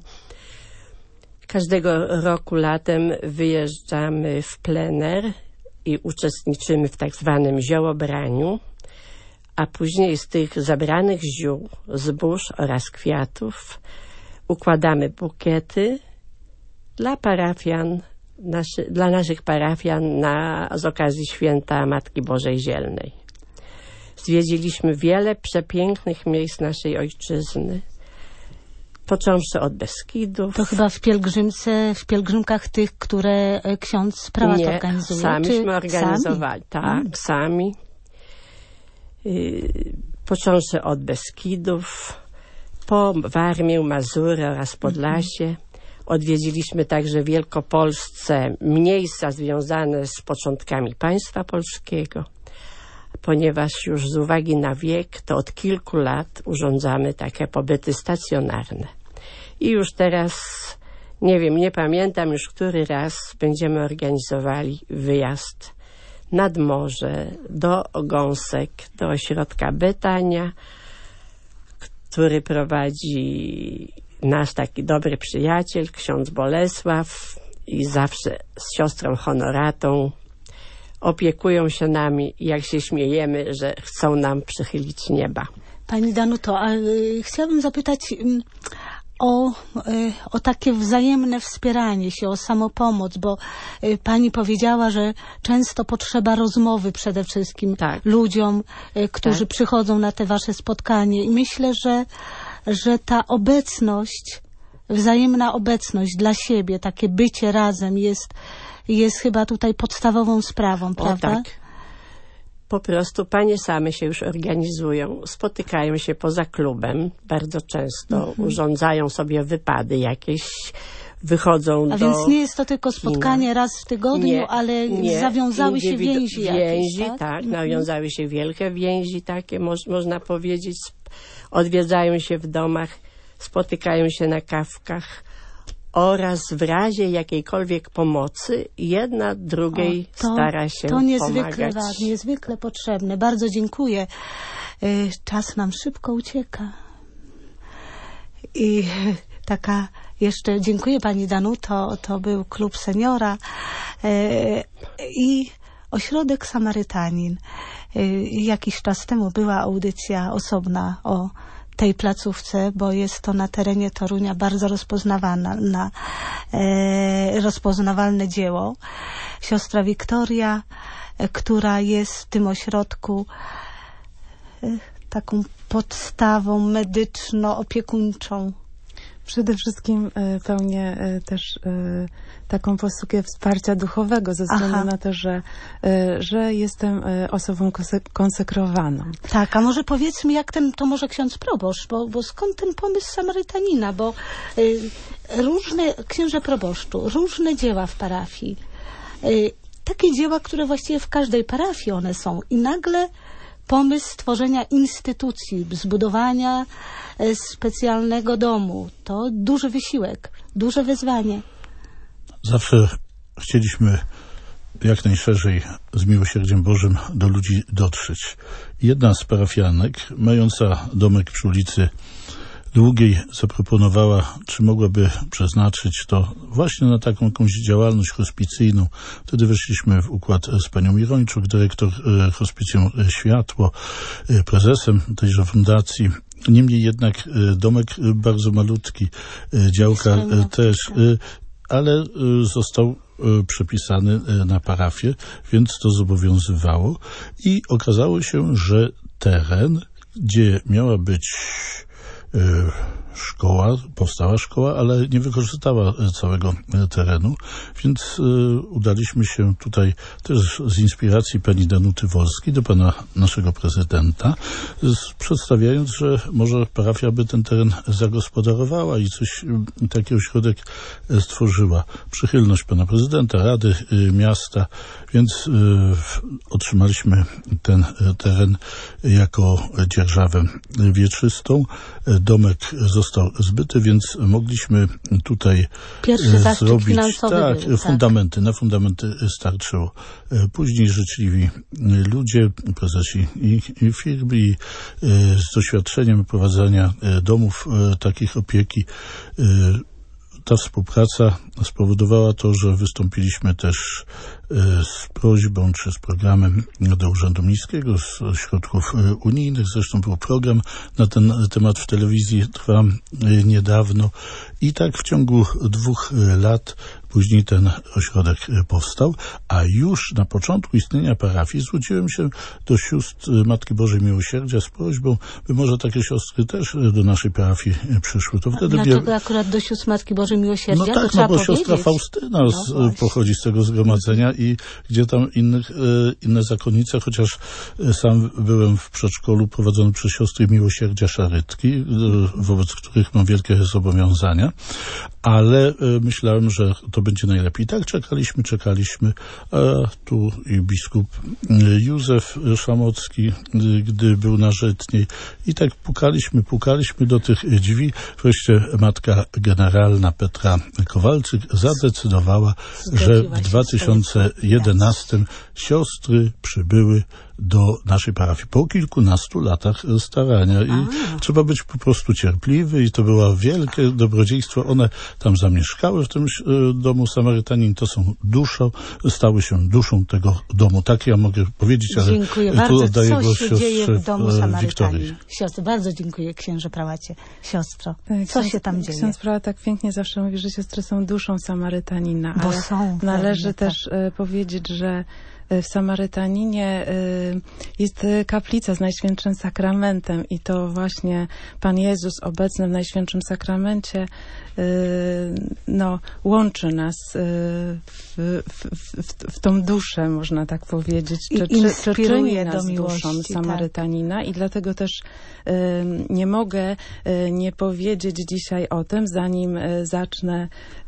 Każdego roku latem wyjeżdżamy w plener i uczestniczymy w tak zwanym ziołobraniu, a później z tych zabranych ziół, zbóż oraz kwiatów układamy bukiety dla parafian, dla naszych parafian z okazji święta Matki Bożej Zielnej. Zwiedziliśmy wiele przepięknych miejsc naszej ojczyzny. Począwszy od Beskidów. To chyba w pielgrzymkach tych, które ksiądz prałat organizuje? Samiśmy organizowali. Tak, sami. Począwszy od Beskidów, po Warmię, Mazury oraz Podlasie. Odwiedziliśmy także w Wielkopolsce miejsca związane z początkami państwa polskiego, ponieważ już z uwagi na wiek, to od kilku lat urządzamy takie pobyty stacjonarne. I już teraz, nie pamiętam już który raz będziemy organizowali wyjazd nad morze, do Gąsek, do ośrodka Betania, który prowadzi nasz taki dobry przyjaciel, ksiądz Bolesław, i zawsze z siostrą Honoratą opiekują się nami, jak się śmiejemy, że chcą nam przychylić nieba. Pani Danuto, a chciałabym zapytać o takie wzajemne wspieranie się, o samopomoc, bo pani powiedziała, że często potrzeba rozmowy przede wszystkim ludziom, którzy przychodzą na te wasze spotkanie. I myślę, że ta obecność, wzajemna obecność dla siebie, takie bycie razem jest chyba tutaj podstawową sprawą, prawda? O tak. Po prostu panie same się już organizują, spotykają się poza klubem bardzo często, urządzają sobie wypady jakieś, wychodzą do... A więc nie jest to tylko spotkanie raz w tygodniu, ale zawiązały się więzi jakieś, tak? Nawiązały się wielkie więzi takie, można powiedzieć. Odwiedzają się w domach, spotykają się na kawkach oraz w razie jakiejkolwiek pomocy jedna drugiej stara się pomagać. To niezwykle potrzebne. Bardzo dziękuję. Czas nam szybko ucieka. I taka jeszcze, dziękuję pani Danuto, to był Klub Seniora i Ośrodek Samarytanin. Jakiś czas temu była audycja osobna o tej placówce, bo jest to na terenie Torunia bardzo rozpoznawalne dzieło. Siostra Wiktoria, która jest w tym ośrodku taką podstawą medyczno-opiekuńczą. Przede wszystkim pełnię też taką posługę wsparcia duchowego ze względu na to, że jestem osobą konsekrowaną. Tak, a może powiedzmy, jak to może ksiądz proboszcz, bo skąd ten pomysł Samarytanina, bo księże proboszczu, różne dzieła w parafii, takie dzieła, które właściwie w każdej parafii one są i nagle pomysł stworzenia instytucji, zbudowania specjalnego domu. To duży wysiłek, duże wyzwanie. Zawsze chcieliśmy jak najszerzej z miłosierdziem Bożym do ludzi dotrzeć. Jedna z parafianek, mająca domek przy ulicy Długiej, zaproponowała, czy mogłaby przeznaczyć to właśnie na taką jakąś działalność hospicyjną. Wtedy weszliśmy w układ z panią Mirończuk, dyrektor Hospicjum Światło, prezesem tejże fundacji. Niemniej jednak domek bardzo malutki, działka też, ale został przepisany na parafię, więc to zobowiązywało. I okazało się, że teren, gdzie miała być szkoła, powstała szkoła, ale nie wykorzystała całego terenu, więc udaliśmy się tutaj też z inspiracji pani Danuty Wolskiej do pana naszego prezydenta, przedstawiając, że może parafia by ten teren zagospodarowała i coś, taki ośrodek stworzyła. Przychylność pana prezydenta, Rady Miasta, więc otrzymaliśmy ten teren jako dzierżawę wieczystą. Domek został zbyty, więc mogliśmy tutaj zrobić fundamenty. Na fundamenty starczyło. Później życzliwi ludzie, prezesi i firmy i z doświadczeniem prowadzenia domów takich opieki, ta współpraca spowodowała to, że wystąpiliśmy też z prośbą czy z programem do Urzędu Miejskiego, z środków unijnych. Zresztą był program na ten temat w telewizji, trwa niedawno. I tak w ciągu 2 lat Później ten ośrodek powstał, a już na początku istnienia parafii zwróciłem się do sióstr Matki Bożej Miłosierdzia z prośbą, by może takie siostry też do naszej parafii przyszły. To wtedy dlaczego akurat do sióstr Matki Bożej Miłosierdzia? No tak, bo siostra Faustyna pochodzi z tego zgromadzenia i gdzie tam inne zakonnice, chociaż sam byłem w przedszkolu prowadzony przez siostry Miłosierdzia Szarytki, wobec których mam wielkie zobowiązania, ale myślałem, że to będzie najlepiej. Tak czekaliśmy, a tu i biskup Józef Szamocki, gdy był na Żytniej, i tak pukaliśmy do tych drzwi. Wreszcie matka generalna Petra Kowalczyk zadecydowała, że w 2011 siostry przybyły do naszej parafii po kilkunastu latach starania i trzeba być po prostu cierpliwy i to było wielkie dobrodziejstwo. One tam zamieszkały w tym domu Samarytanin, to są stały się duszą tego domu. Tak ja mogę powiedzieć, ale dziękuję tu bardzo. oddaję Co głos się dzieje w domu Samarytanin? Wiktorii. Siostro, bardzo dziękuję, księże prałacie. Siostro, co się tam dzieje? Ksiądz prałat tak pięknie zawsze mówi, że siostry są duszą Samarytanina, Bo ale są, należy pewnie, też powiedzieć, że w Samarytaninie jest kaplica z Najświętszym Sakramentem i to właśnie Pan Jezus obecny w Najświętszym Sakramencie łączy nas w tą duszę, można tak powiedzieć, czy czyni nas duszą Samarytanina i dlatego też nie mogę nie powiedzieć dzisiaj o tym, zanim zacznę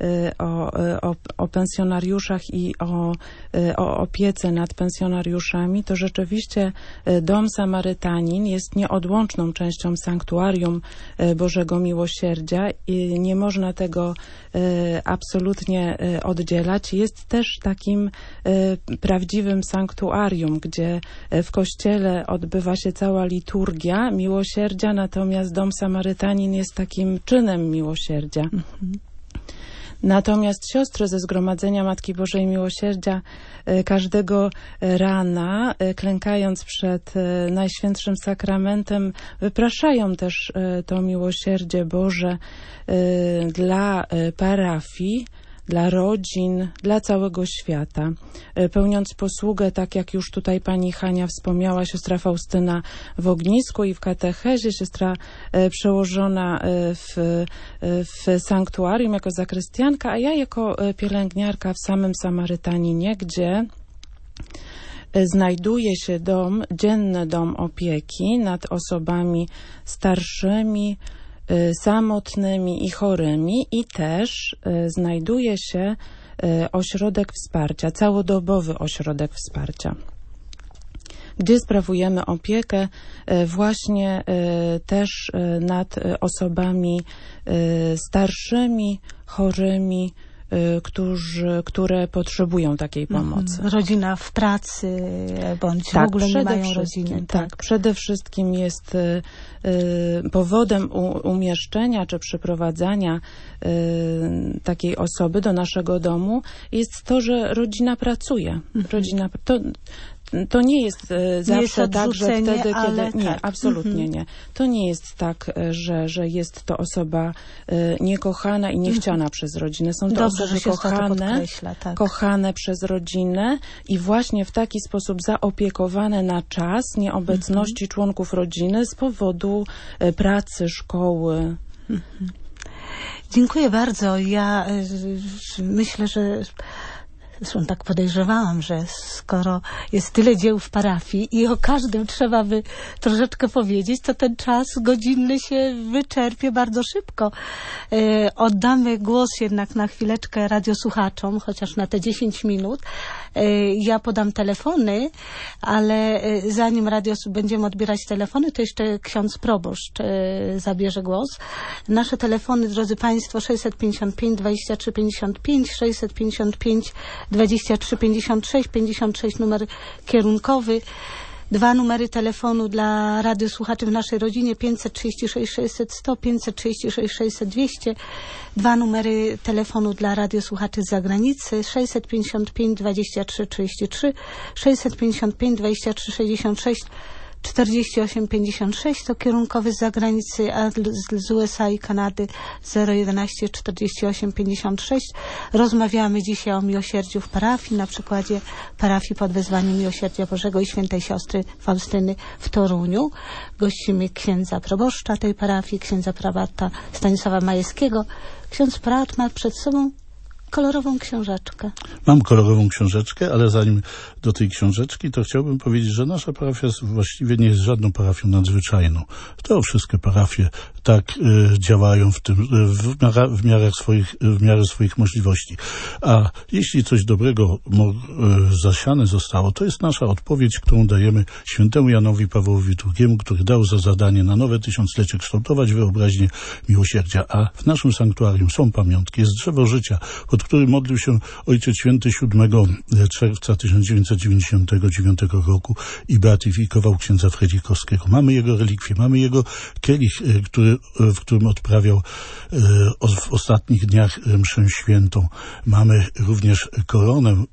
o pensjonariuszach i o opiece nad pensjonariuszami, to rzeczywiście dom Samarytanin jest nieodłączną częścią sanktuarium Bożego Miłosierdzia i nie można tego absolutnie oddzielać. Jest też takim prawdziwym sanktuarium, gdzie w kościele odbywa się cała liturgia miłosierdzia, natomiast dom Samarytanin jest takim czynem miłosierdzia. Natomiast siostry ze Zgromadzenia Matki Bożej Miłosierdzia każdego rana, klękając przed Najświętszym Sakramentem, wypraszają też to miłosierdzie Boże dla parafii, dla rodzin, dla całego świata. Pełniąc posługę, tak jak już tutaj pani Hania wspomniała, siostra Faustyna w ognisku i w katechezie, siostra przełożona w sanktuarium jako zakrystianka, a ja jako pielęgniarka w samym Samarytaninie, gdzie znajduje się dzienny dom opieki nad osobami starszymi, samotnymi i chorymi i też znajduje się ośrodek wsparcia, całodobowy ośrodek wsparcia, gdzie sprawujemy opiekę właśnie też nad osobami starszymi, chorymi, które potrzebują takiej pomocy. Rodzina w pracy, bądź w ogóle nie mają rodziny. Tak, przede wszystkim jest powodem umieszczenia czy przyprowadzania takiej osoby do naszego domu jest to, że rodzina pracuje. To nie jest zawsze tak, że wtedy, kiedy... Nie, absolutnie nie. To nie jest tak, że jest to osoba niekochana i niechciana przez rodzinę. Są to osoby kochane przez rodzinę i właśnie w taki sposób zaopiekowane na czas nieobecności członków rodziny z powodu pracy, szkoły. Dziękuję bardzo. Ja myślę, że zresztą tak podejrzewałam, że skoro jest tyle dzieł w parafii i o każdym trzeba by troszeczkę powiedzieć, to ten czas godzinny się wyczerpie bardzo szybko. Oddamy głos jednak na chwileczkę radiosłuchaczom, chociaż na te 10 minut. Ja podam telefony, ale zanim będziemy odbierać telefony, to jeszcze ksiądz proboszcz zabierze głos. Nasze telefony, drodzy Państwo, 655 23 55, 655 23 56, 56 numer kierunkowy. 2 numery telefonu dla radiosłuchaczy w naszej rodzinie 536 600 100, 536 600 200. 2 numery telefonu dla radiosłuchaczy z zagranicy 655 23 33, 655 23 66. 4856 to kierunkowy z zagranicy, a z USA i Kanady 011 4856. Rozmawiamy dzisiaj o miłosierdziu w parafii, na przykładzie parafii pod wezwaniem Miłosierdzia Bożego i Świętej Siostry Faustyny w Toruniu. Gościmy księdza proboszcza tej parafii, księdza prałata Stanisława Majewskiego. Ksiądz prałat ma przed sobą kolorową książeczkę. Mam kolorową książeczkę, ale zanim do tej książeczki, to chciałbym powiedzieć, że nasza parafia właściwie nie jest żadną parafią nadzwyczajną. To wszystkie parafie tak działają w miarę swoich możliwości. A jeśli coś dobrego zasiane zostało, to jest nasza odpowiedź, którą dajemy świętemu Janowi Pawłowi II, który dał za zadanie na nowe tysiąclecie kształtować wyobraźnię miłosierdzia. A w naszym sanktuarium są pamiątki, jest drzewo życia, pod którym modlił się Ojciec Święty 7 czerwca 1999 roku i beatyfikował księdza Fredzikowskiego. Mamy jego relikwie, mamy jego kielich, w którym odprawiał w ostatnich dniach mszę świętą. Mamy również koronę,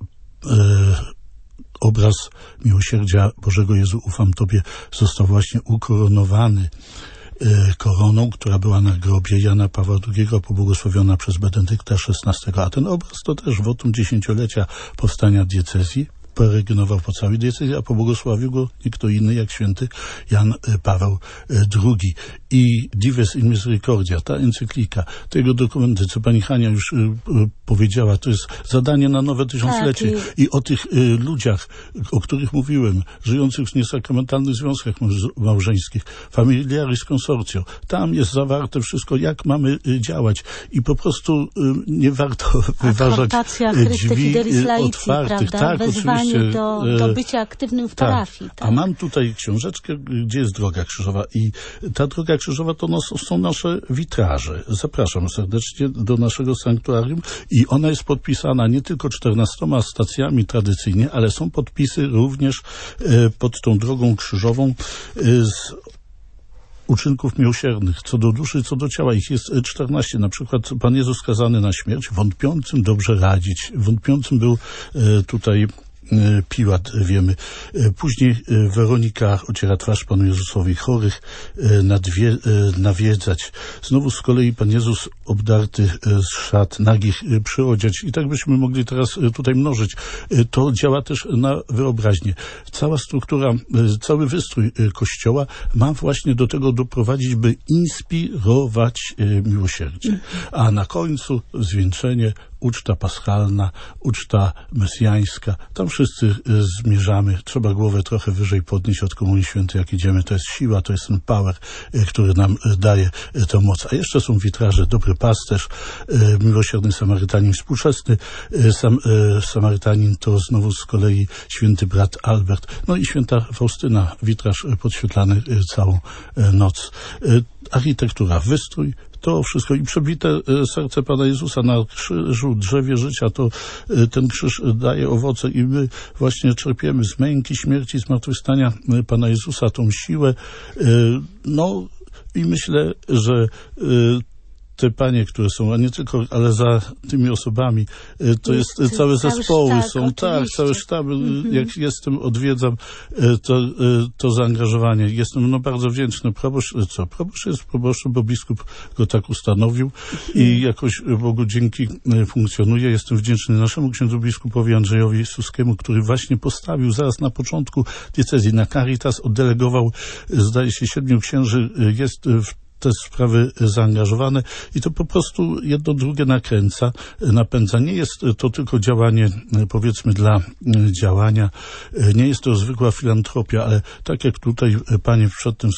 obraz miłosierdzia Bożego. Jezu, ufam Tobie, został właśnie ukoronowany koroną, która była na grobie Jana Pawła II, pobłogosławiona przez Benedykta XVI. A ten obraz to też wotum dziesięciolecia powstania diecezji. Peregrinował po całej diecezji, a pobłogosławił go nie kto inny jak święty Jan Paweł II. I Dives in Misericordia, ta encyklika, tego dokumenty, co pani Hania już powiedziała, to jest zadanie na nowe tysiąclecie. Tak, i o tych ludziach, o których mówiłem, żyjących w niesakramentalnych związkach małżeńskich, familiaris consortio, tam jest zawarte wszystko, jak mamy działać. I po prostu nie warto wyważać drzwi otwartych. Tak, oczywiście. Do bycia aktywnym w parafii. Tak. A mam tutaj książeczkę, gdzie jest Droga Krzyżowa, i ta Droga Krzyżowa to są nasze witraże. Zapraszam serdecznie do naszego sanktuarium i ona jest podpisana nie tylko 14 stacjami tradycyjnie, ale są podpisy również pod tą Drogą Krzyżową z uczynków miłosiernych, co do duszy, co do ciała. Ich jest 14. Na przykład Pan Jezus skazany na śmierć, wątpiącym dobrze radzić. Wątpiącym był tutaj Piłat, wiemy. Później Weronika ociera twarz Panu Jezusowi, chorych nawiedzać. Znowu z kolei Pan Jezus obdarty z szat, nagich przyodziać. I tak byśmy mogli teraz tutaj mnożyć. To działa też na wyobraźnię. Cała struktura, cały wystrój Kościoła ma właśnie do tego doprowadzić, by inspirować miłosierdzie. A na końcu zwieńczenie, uczta paschalna, uczta mesjańska. Tam wszyscy zmierzamy. Trzeba głowę trochę wyżej podnieść od Komunii Świętej, jak idziemy. To jest siła, to jest ten power, który nam daje tę moc. A jeszcze są witraże Dobry Pasterz, Miłosierny Samarytanin współczesny. Samarytanin to znowu z kolei święty brat Albert. No i święta Faustyna, witraż podświetlany całą noc. Architektura, wystrój, to wszystko i przebite serce Pana Jezusa na krzyżu, drzewie życia, to ten krzyż daje owoce i my właśnie czerpiemy z męki, śmierci, zmartwychwstania Pana Jezusa tą siłę. No i myślę, że te panie, które są, a nie tylko, ale za tymi osobami, to jest całe zespoły, sztab, są tak, całe sztaby, jak jestem, odwiedzam to zaangażowanie. Jestem bardzo wdzięczny. Proboszcz jest proboszczem, bo biskup go tak ustanowił i jakoś Bogu dzięki funkcjonuje. Jestem wdzięczny naszemu księdzu biskupowi Andrzejowi Suskiemu, który właśnie postawił zaraz na początku diecezji na Caritas, oddelegował, zdaje się, 7 księży jest w te sprawy zaangażowane i to po prostu jedno drugie nakręca, napędza. Nie jest to tylko działanie, powiedzmy, dla działania. Nie jest to zwykła filantropia, ale tak jak tutaj panie przedtem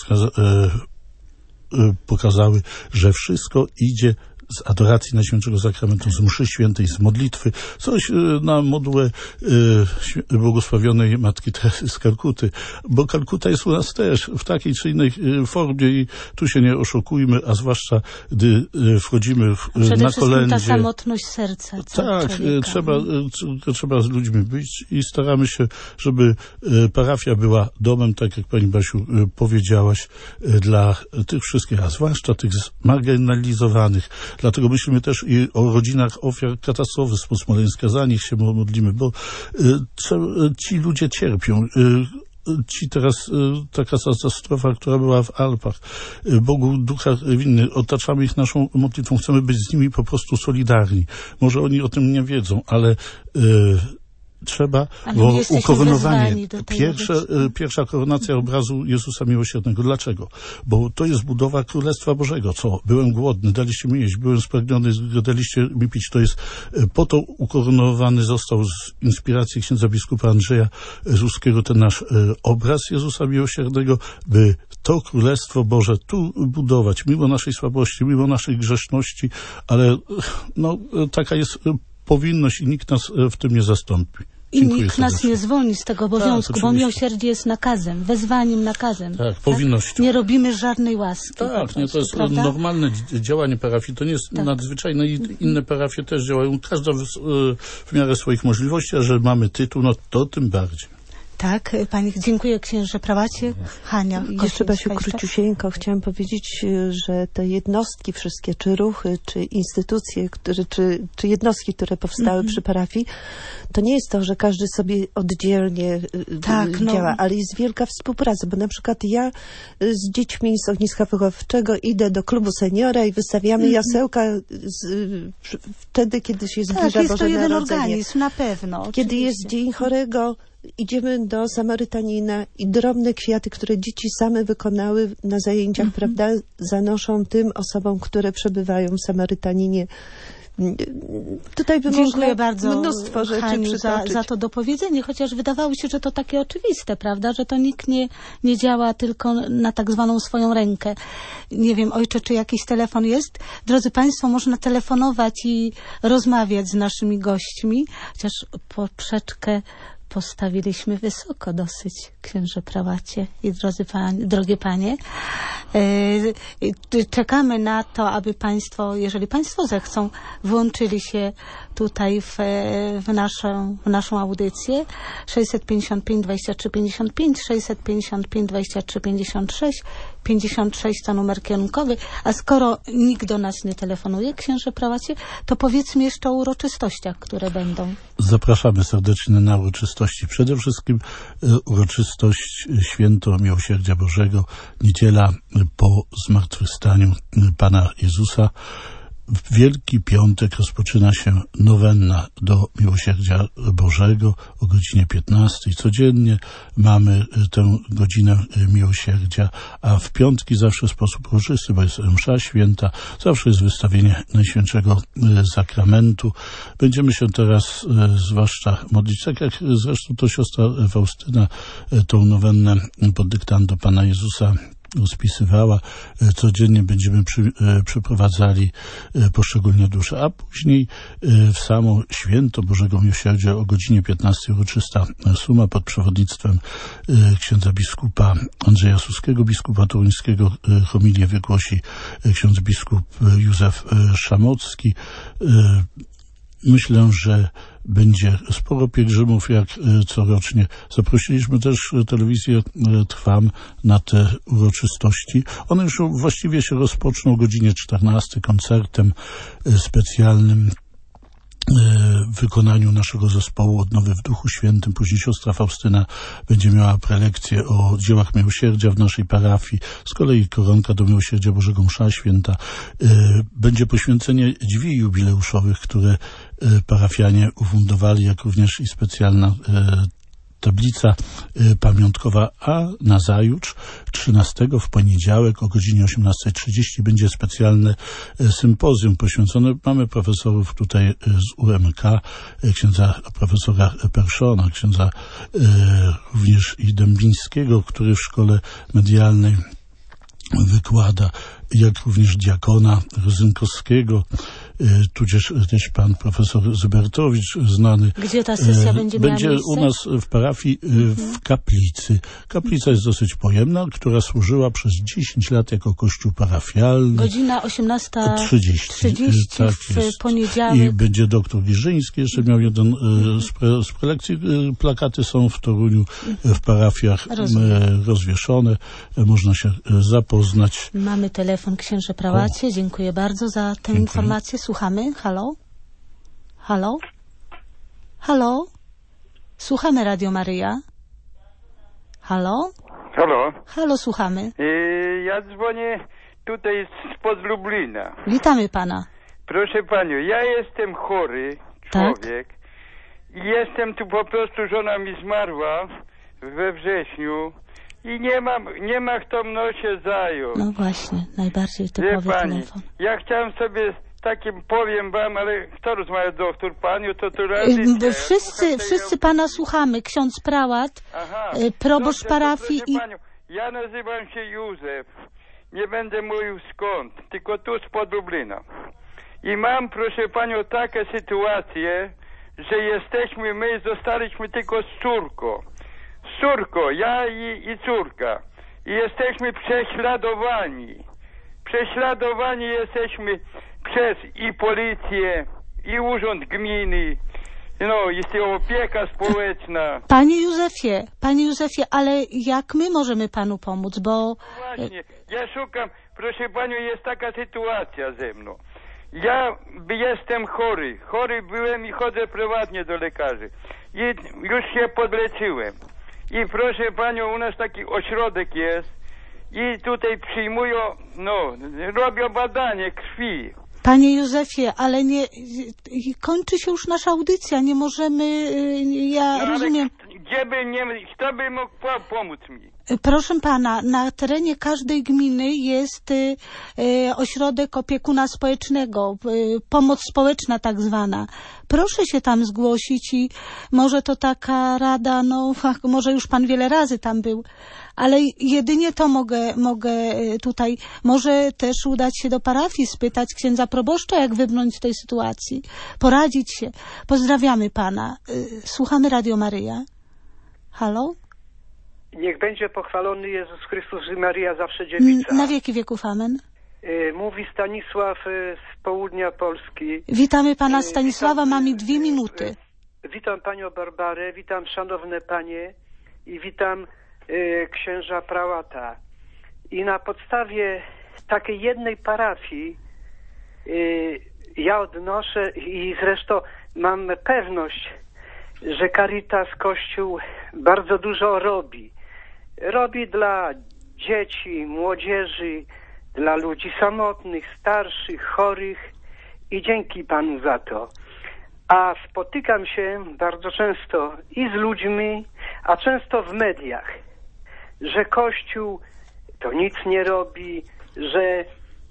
pokazały, że wszystko idzie z adoracji Najświętszego Sakramentu, z mszy świętej, z modlitwy, coś na modułę błogosławionej Matki Teresy z Kalkuty, bo Kalkuta jest u nas też w takiej czy innej formie i tu się nie oszukujmy, a zwłaszcza gdy wchodzimy na kolędzie. Ta samotność serca. Tak, trzeba z ludźmi być i staramy się, żeby parafia była domem, tak jak pani Basiu powiedziałaś, dla tych wszystkich, a zwłaszcza tych zmarginalizowanych. Dlatego myślimy też i o rodzinach ofiar katastrofy z Smoleńska. Za nich się modlimy, bo ci ludzie cierpią. ci teraz taka katastrofa, która była w Alpach. Bogu ducha winny, otaczamy ich naszą modlitwą, chcemy być z nimi po prostu solidarni. Może oni o tym nie wiedzą, ale trzeba, bo ukoronowanie, pierwsza koronacja obrazu Jezusa Miłosiernego. Dlaczego? Bo to jest budowa Królestwa Bożego. Co? Byłem głodny, daliście mi jeść, byłem spragniony, daliście mi pić. To jest, po to ukoronowany został z inspiracji księdza biskupa Andrzeja Ruskiego ten nasz obraz Jezusa Miłosiernego, by to Królestwo Boże tu budować, mimo naszej słabości, mimo naszej grzeszności, ale no, taka jest powinność i nikt nas w tym nie zastąpi. I nikt nas nie zwolni z tego obowiązku, bo miłosierdzie jest nakazem, wezwaniem, nakazem. Tak, powinnością. Nie robimy żadnej łaski. Tak, nie, to jest normalne działanie parafii, to nie jest nadzwyczajne i inne parafie też działają, każda w miarę swoich możliwości, a że mamy tytuł, no to tym bardziej. Tak, pani, dziękuję księże prawacie. Hania. Jeszcze Basiu, króciusieńko chciałam powiedzieć, że te jednostki wszystkie, czy ruchy, czy instytucje, czy jednostki, które powstały przy parafii, to nie jest to, że każdy sobie oddzielnie działa, ale jest wielka współpraca, bo na przykład ja z dziećmi z ogniska wychowawczego idę do klubu seniora i wystawiamy jasełka wtedy, kiedy się zbliża Boże Narodzenie. Tak, jest to jeden organizm, na pewno. Kiedy oczywiście jest Dzień Chorego, idziemy do Samarytanina i drobne kwiaty, które dzieci same wykonały na zajęciach, prawda, zanoszą tym osobom, które przebywają w Samarytaninie. Tutaj by dziękuję bardzo mnóstwo rzeczy Haniu za to dopowiedzenie, chociaż wydawało się, że to takie oczywiste, prawda, że to nikt nie działa tylko na tak zwaną swoją rękę. Nie wiem, ojcze, czy jakiś telefon jest? Drodzy Państwo, można telefonować i rozmawiać z naszymi gośćmi, chociaż poprzeczkę postawiliśmy wysoko dosyć, księże prawacie i drogie panie. Czekamy na to, aby Państwo, jeżeli Państwo zechcą, włączyli się tutaj w naszą audycję. 655 23 55, 655 23 56, 56 to numer kierunkowy. A skoro nikt do nas nie telefonuje, księże prawacie, to powiedzmy jeszcze o uroczystościach, które będą. Zapraszamy serdecznie na uroczystości. Przede wszystkim uroczystość Święto Miłosierdzia Bożego, niedziela po zmartwychwstaniu Pana Jezusa. W Wielki Piątek rozpoczyna się nowenna do Miłosierdzia Bożego o godzinie 15. Codziennie mamy tę godzinę miłosierdzia, a w piątki zawsze w sposób uroczysty, bo jest msza święta, zawsze jest wystawienie Najświętszego Sakramentu. Będziemy się teraz zwłaszcza modlić, tak jak zresztą to siostra Faustyna tą nowennę pod dyktando Pana Jezusa spisywała. Codziennie będziemy przeprowadzali poszczególne dusze, a później w samo Święto Bożego Miłosierdzia o godzinie 15 uroczysta suma pod przewodnictwem księdza biskupa Andrzeja Suskiego, biskupa toruńskiego. Homilię wygłosi ksiądz biskup Józef Szamocki. Myślę, że będzie sporo pielgrzymów jak corocznie. Zaprosiliśmy też telewizję Trwam na te uroczystości. One już właściwie się rozpoczną o godzinie 14 koncertem specjalnym w wykonaniu naszego zespołu Odnowy w Duchu Świętym. Później siostra Faustyna będzie miała prelekcję o dziełach miłosierdzia w naszej parafii. Z kolei koronka do Miłosierdzia Bożego, msza święta. Będzie poświęcenie drzwi jubileuszowych, które parafianie ufundowali, jak również i specjalna tablica pamiątkowa, a nazajutrz 13 w poniedziałek o godzinie 18:30 będzie specjalne sympozjum poświęcone. Mamy profesorów tutaj z UMK, księdza profesora Perszona, księdza również i Dębińskiego, który w szkole medialnej wykłada, jak również diakona Rozynkowskiego, tudzież też pan profesor Zybertowicz znany. Gdzie ta sesja będzie miała miejsce? Będzie u nas w parafii w kaplicy. Kaplica jest dosyć pojemna, która służyła przez 10 lat jako kościół parafialny. Godzina 18:30 tak w poniedziałek. I będzie doktor Giżyński, jeszcze miał jeden z prelekcji. Plakaty są w Toruniu w parafiach rozwieszone. Można się zapoznać. Mamy telefon, księże prawacie. Dziękuję bardzo za tę informację. Słuchamy. Halo? Halo? Halo? Słuchamy Radio Maryja. Halo? Halo? Halo, słuchamy. Ja dzwonię tutaj spod Lublina. Witamy pana. Proszę panią, ja jestem chory człowiek. Tak? I jestem tu po prostu, żona mi zmarła we wrześniu i nie ma kto mną się zająć. No właśnie, najbardziej typowy telefon. Ja chciałem sobie takim powiem wam, ale kto rozmawia, doktor, panią, to wszyscy pana słuchamy. Ksiądz prałat, proboszcz parafii i... Panią, ja nazywam się Józef. Nie będę mówił skąd, tylko tu spod Lublina. I mam, proszę panią, taką sytuację, że my zostaliśmy tylko z córką. Z córką, ja i córka. I jesteśmy prześladowani. Prześladowani jesteśmy przez i policję, i urząd gminy, jest opieka społeczna. Panie Józefie, ale jak my możemy panu pomóc, bo... Właśnie, ja szukam, proszę panią, jest taka sytuacja ze mną. Ja jestem chory byłem i chodzę prywatnie do lekarzy. I już się podleczyłem. I proszę panią, u nas taki ośrodek jest i tutaj przyjmują, robią badanie krwi. Panie Józefie, ale nie, kończy się już nasza audycja, nie możemy, rozumiem... Kto by mógł pomóc mi? Proszę pana, na terenie każdej gminy jest ośrodek opiekuna społecznego, pomoc społeczna tak zwana. Proszę się tam zgłosić i może to taka rada, może już pan wiele razy tam był, ale jedynie to mogę tutaj, może też udać się do parafii, spytać księdza proboszcza, jak wybrnąć z tej sytuacji, poradzić się. Pozdrawiamy pana. Słuchamy Radio Maryja. Halo? Niech będzie pochwalony Jezus Chrystus i Maryja zawsze dziewica. Na wieki wieków, amen. Mówi Stanisław z południa Polski. Witamy pana Stanisława, mamy 2 minuty. Witam panią Barbarę, witam szanowne panie i witam księża prałata. I na podstawie takiej jednej parafii ja odnoszę i zresztą mam pewność, że Caritas Kościół bardzo dużo robi. Robi dla dzieci, młodzieży, dla ludzi samotnych, starszych, chorych i dzięki Panu za to. A spotykam się bardzo często i z ludźmi, a często w mediach, że Kościół to nic nie robi, że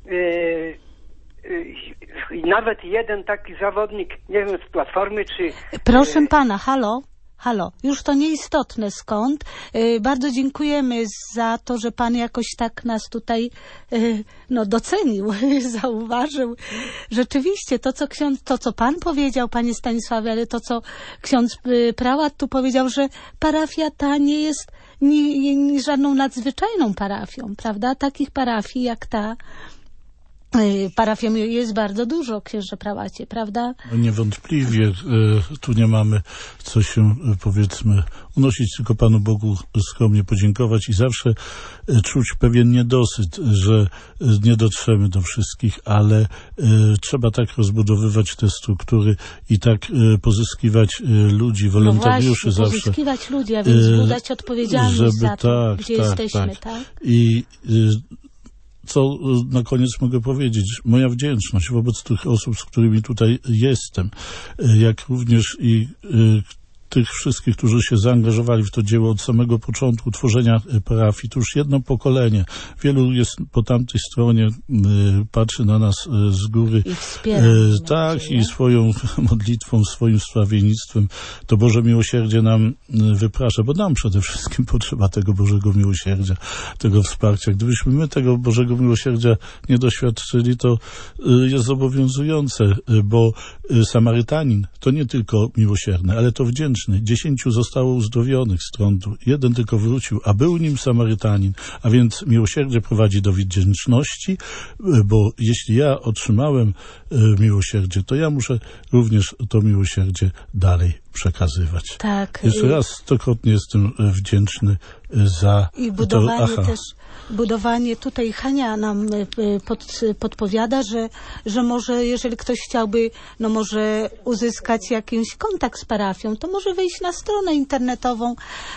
nawet jeden taki zawodnik, nie wiem, z Platformy czy... Proszę pana, halo, już to nieistotne skąd. Bardzo dziękujemy za to, że pan jakoś tak nas tutaj docenił, zauważył. Rzeczywiście to, co pan powiedział, panie Stanisławie, ale to, co ksiądz prałat tu powiedział, że parafia ta nie jest żadną nadzwyczajną parafią, prawda? Takich parafii jak ta parafią jest bardzo dużo, księże prałacie, prawda? Niewątpliwie. Tu nie mamy co się, powiedzmy, unosić, tylko Panu Bogu skromnie podziękować i zawsze czuć pewien niedosyt, że nie dotrzemy do wszystkich, ale trzeba tak rozbudowywać te struktury i tak pozyskiwać ludzi, wolontariuszy zawsze. Pozyskiwać ludzi, a więc budować odpowiedzialność za to, gdzie jesteśmy, tak? I co na koniec mogę powiedzieć? Moja wdzięczność wobec tych osób, z którymi tutaj jestem, jak również i tych wszystkich, którzy się zaangażowali w to dzieło od samego początku tworzenia parafii. To już jedno pokolenie. Wielu jest po tamtej stronie, patrzy na nas z góry. I wspiera. Tak, i swoją modlitwą, swoim sławiennictwem to Boże miłosierdzie nam wyprasza, bo nam przede wszystkim potrzeba tego Bożego miłosierdzia, tego wsparcia. Gdybyśmy my tego Bożego miłosierdzia nie doświadczyli, to jest zobowiązujące, bo Samarytanin to nie tylko miłosierny, ale to wdzięczny. 10 zostało uzdrowionych z trądu. 1 tylko wrócił, a był nim Samarytanin. A więc miłosierdzie prowadzi do wdzięczności, bo jeśli ja otrzymałem miłosierdzie, to ja muszę również to miłosierdzie dalej przekazywać. Tak. Jeszcze raz stokrotnie jestem wdzięczny za i budowanie też. Budowanie tutaj Hania nam podpowiada, że może jeżeli ktoś chciałby, no może uzyskać jakiś kontakt z parafią, to może wejść na stronę internetową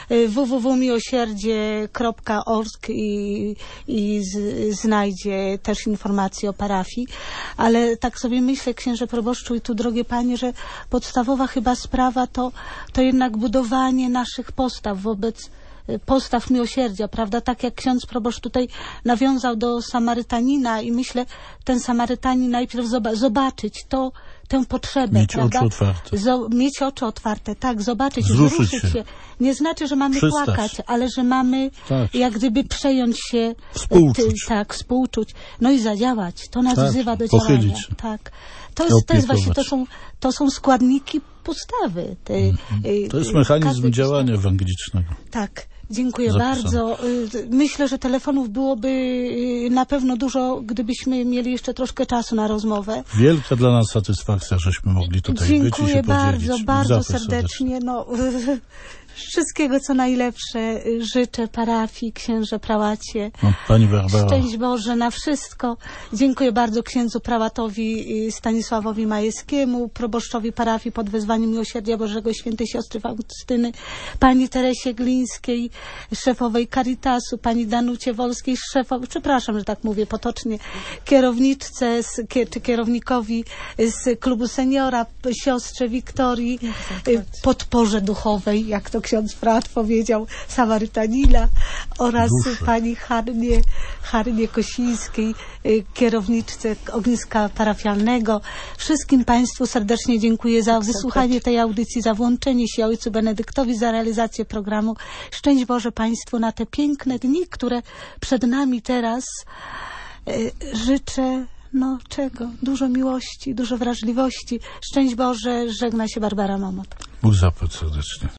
www.miłosierdzie.org i znajdzie też informacje o parafii. Ale tak sobie myślę, księże proboszczu i tu drogie panie, że podstawowa chyba sprawa to jednak budowanie naszych postaw wobec postaw miłosierdzia, prawda? Tak jak ksiądz proboszcz tutaj nawiązał do Samarytanina i myślę, ten Samarytanin najpierw zobaczyć tę potrzebę, mieć prawda? Oczy otwarte. Mieć oczy otwarte, tak, zobaczyć, wzruszyć się. Nie znaczy, że mamy płakać, ale że mamy jak gdyby przejąć się, współczuć, no i zadziałać. To nas wzywa do działania. Tak. To jest właśnie, to są składniki postawy. To jest mechanizm działania ewangelicznego. Tak. Dziękuję bardzo. Myślę, że telefonów byłoby na pewno dużo, gdybyśmy mieli jeszcze troszkę czasu na rozmowę. Wielka dla nas satysfakcja, żeśmy mogli tutaj być i się podzielić. Dziękuję bardzo serdecznie. No, wszystkiego, co najlepsze życzę parafii, księże prałacie. No, Pani Barbara. Szczęść Boże na wszystko. Dziękuję bardzo księdzu prałatowi Stanisławowi Majewskiemu, proboszczowi parafii pod wezwaniem Miłosierdzia Bożego Świętej Siostry Faustyny, pani Teresie Glińskiej, szefowej Caritasu, pani Danucie Wolskiej, przepraszam, że tak mówię potocznie, kierowniczce czy kierownikowi z klubu seniora, siostrze Wiktorii, podporze duchowej, jak to ksiądz Frat powiedział, Samarytanina oraz pani Harnie Kosińskiej, kierowniczce ogniska parafialnego. Wszystkim Państwu serdecznie dziękuję za wysłuchanie tej audycji, za włączenie się ojcu Benedyktowi, za realizację programu. Szczęść Boże Państwu na te piękne dni, które przed nami teraz. Życzę czego? Dużo miłości, dużo wrażliwości. Szczęść Boże, żegna się Barbara Momot. Bóg zapłać serdecznie.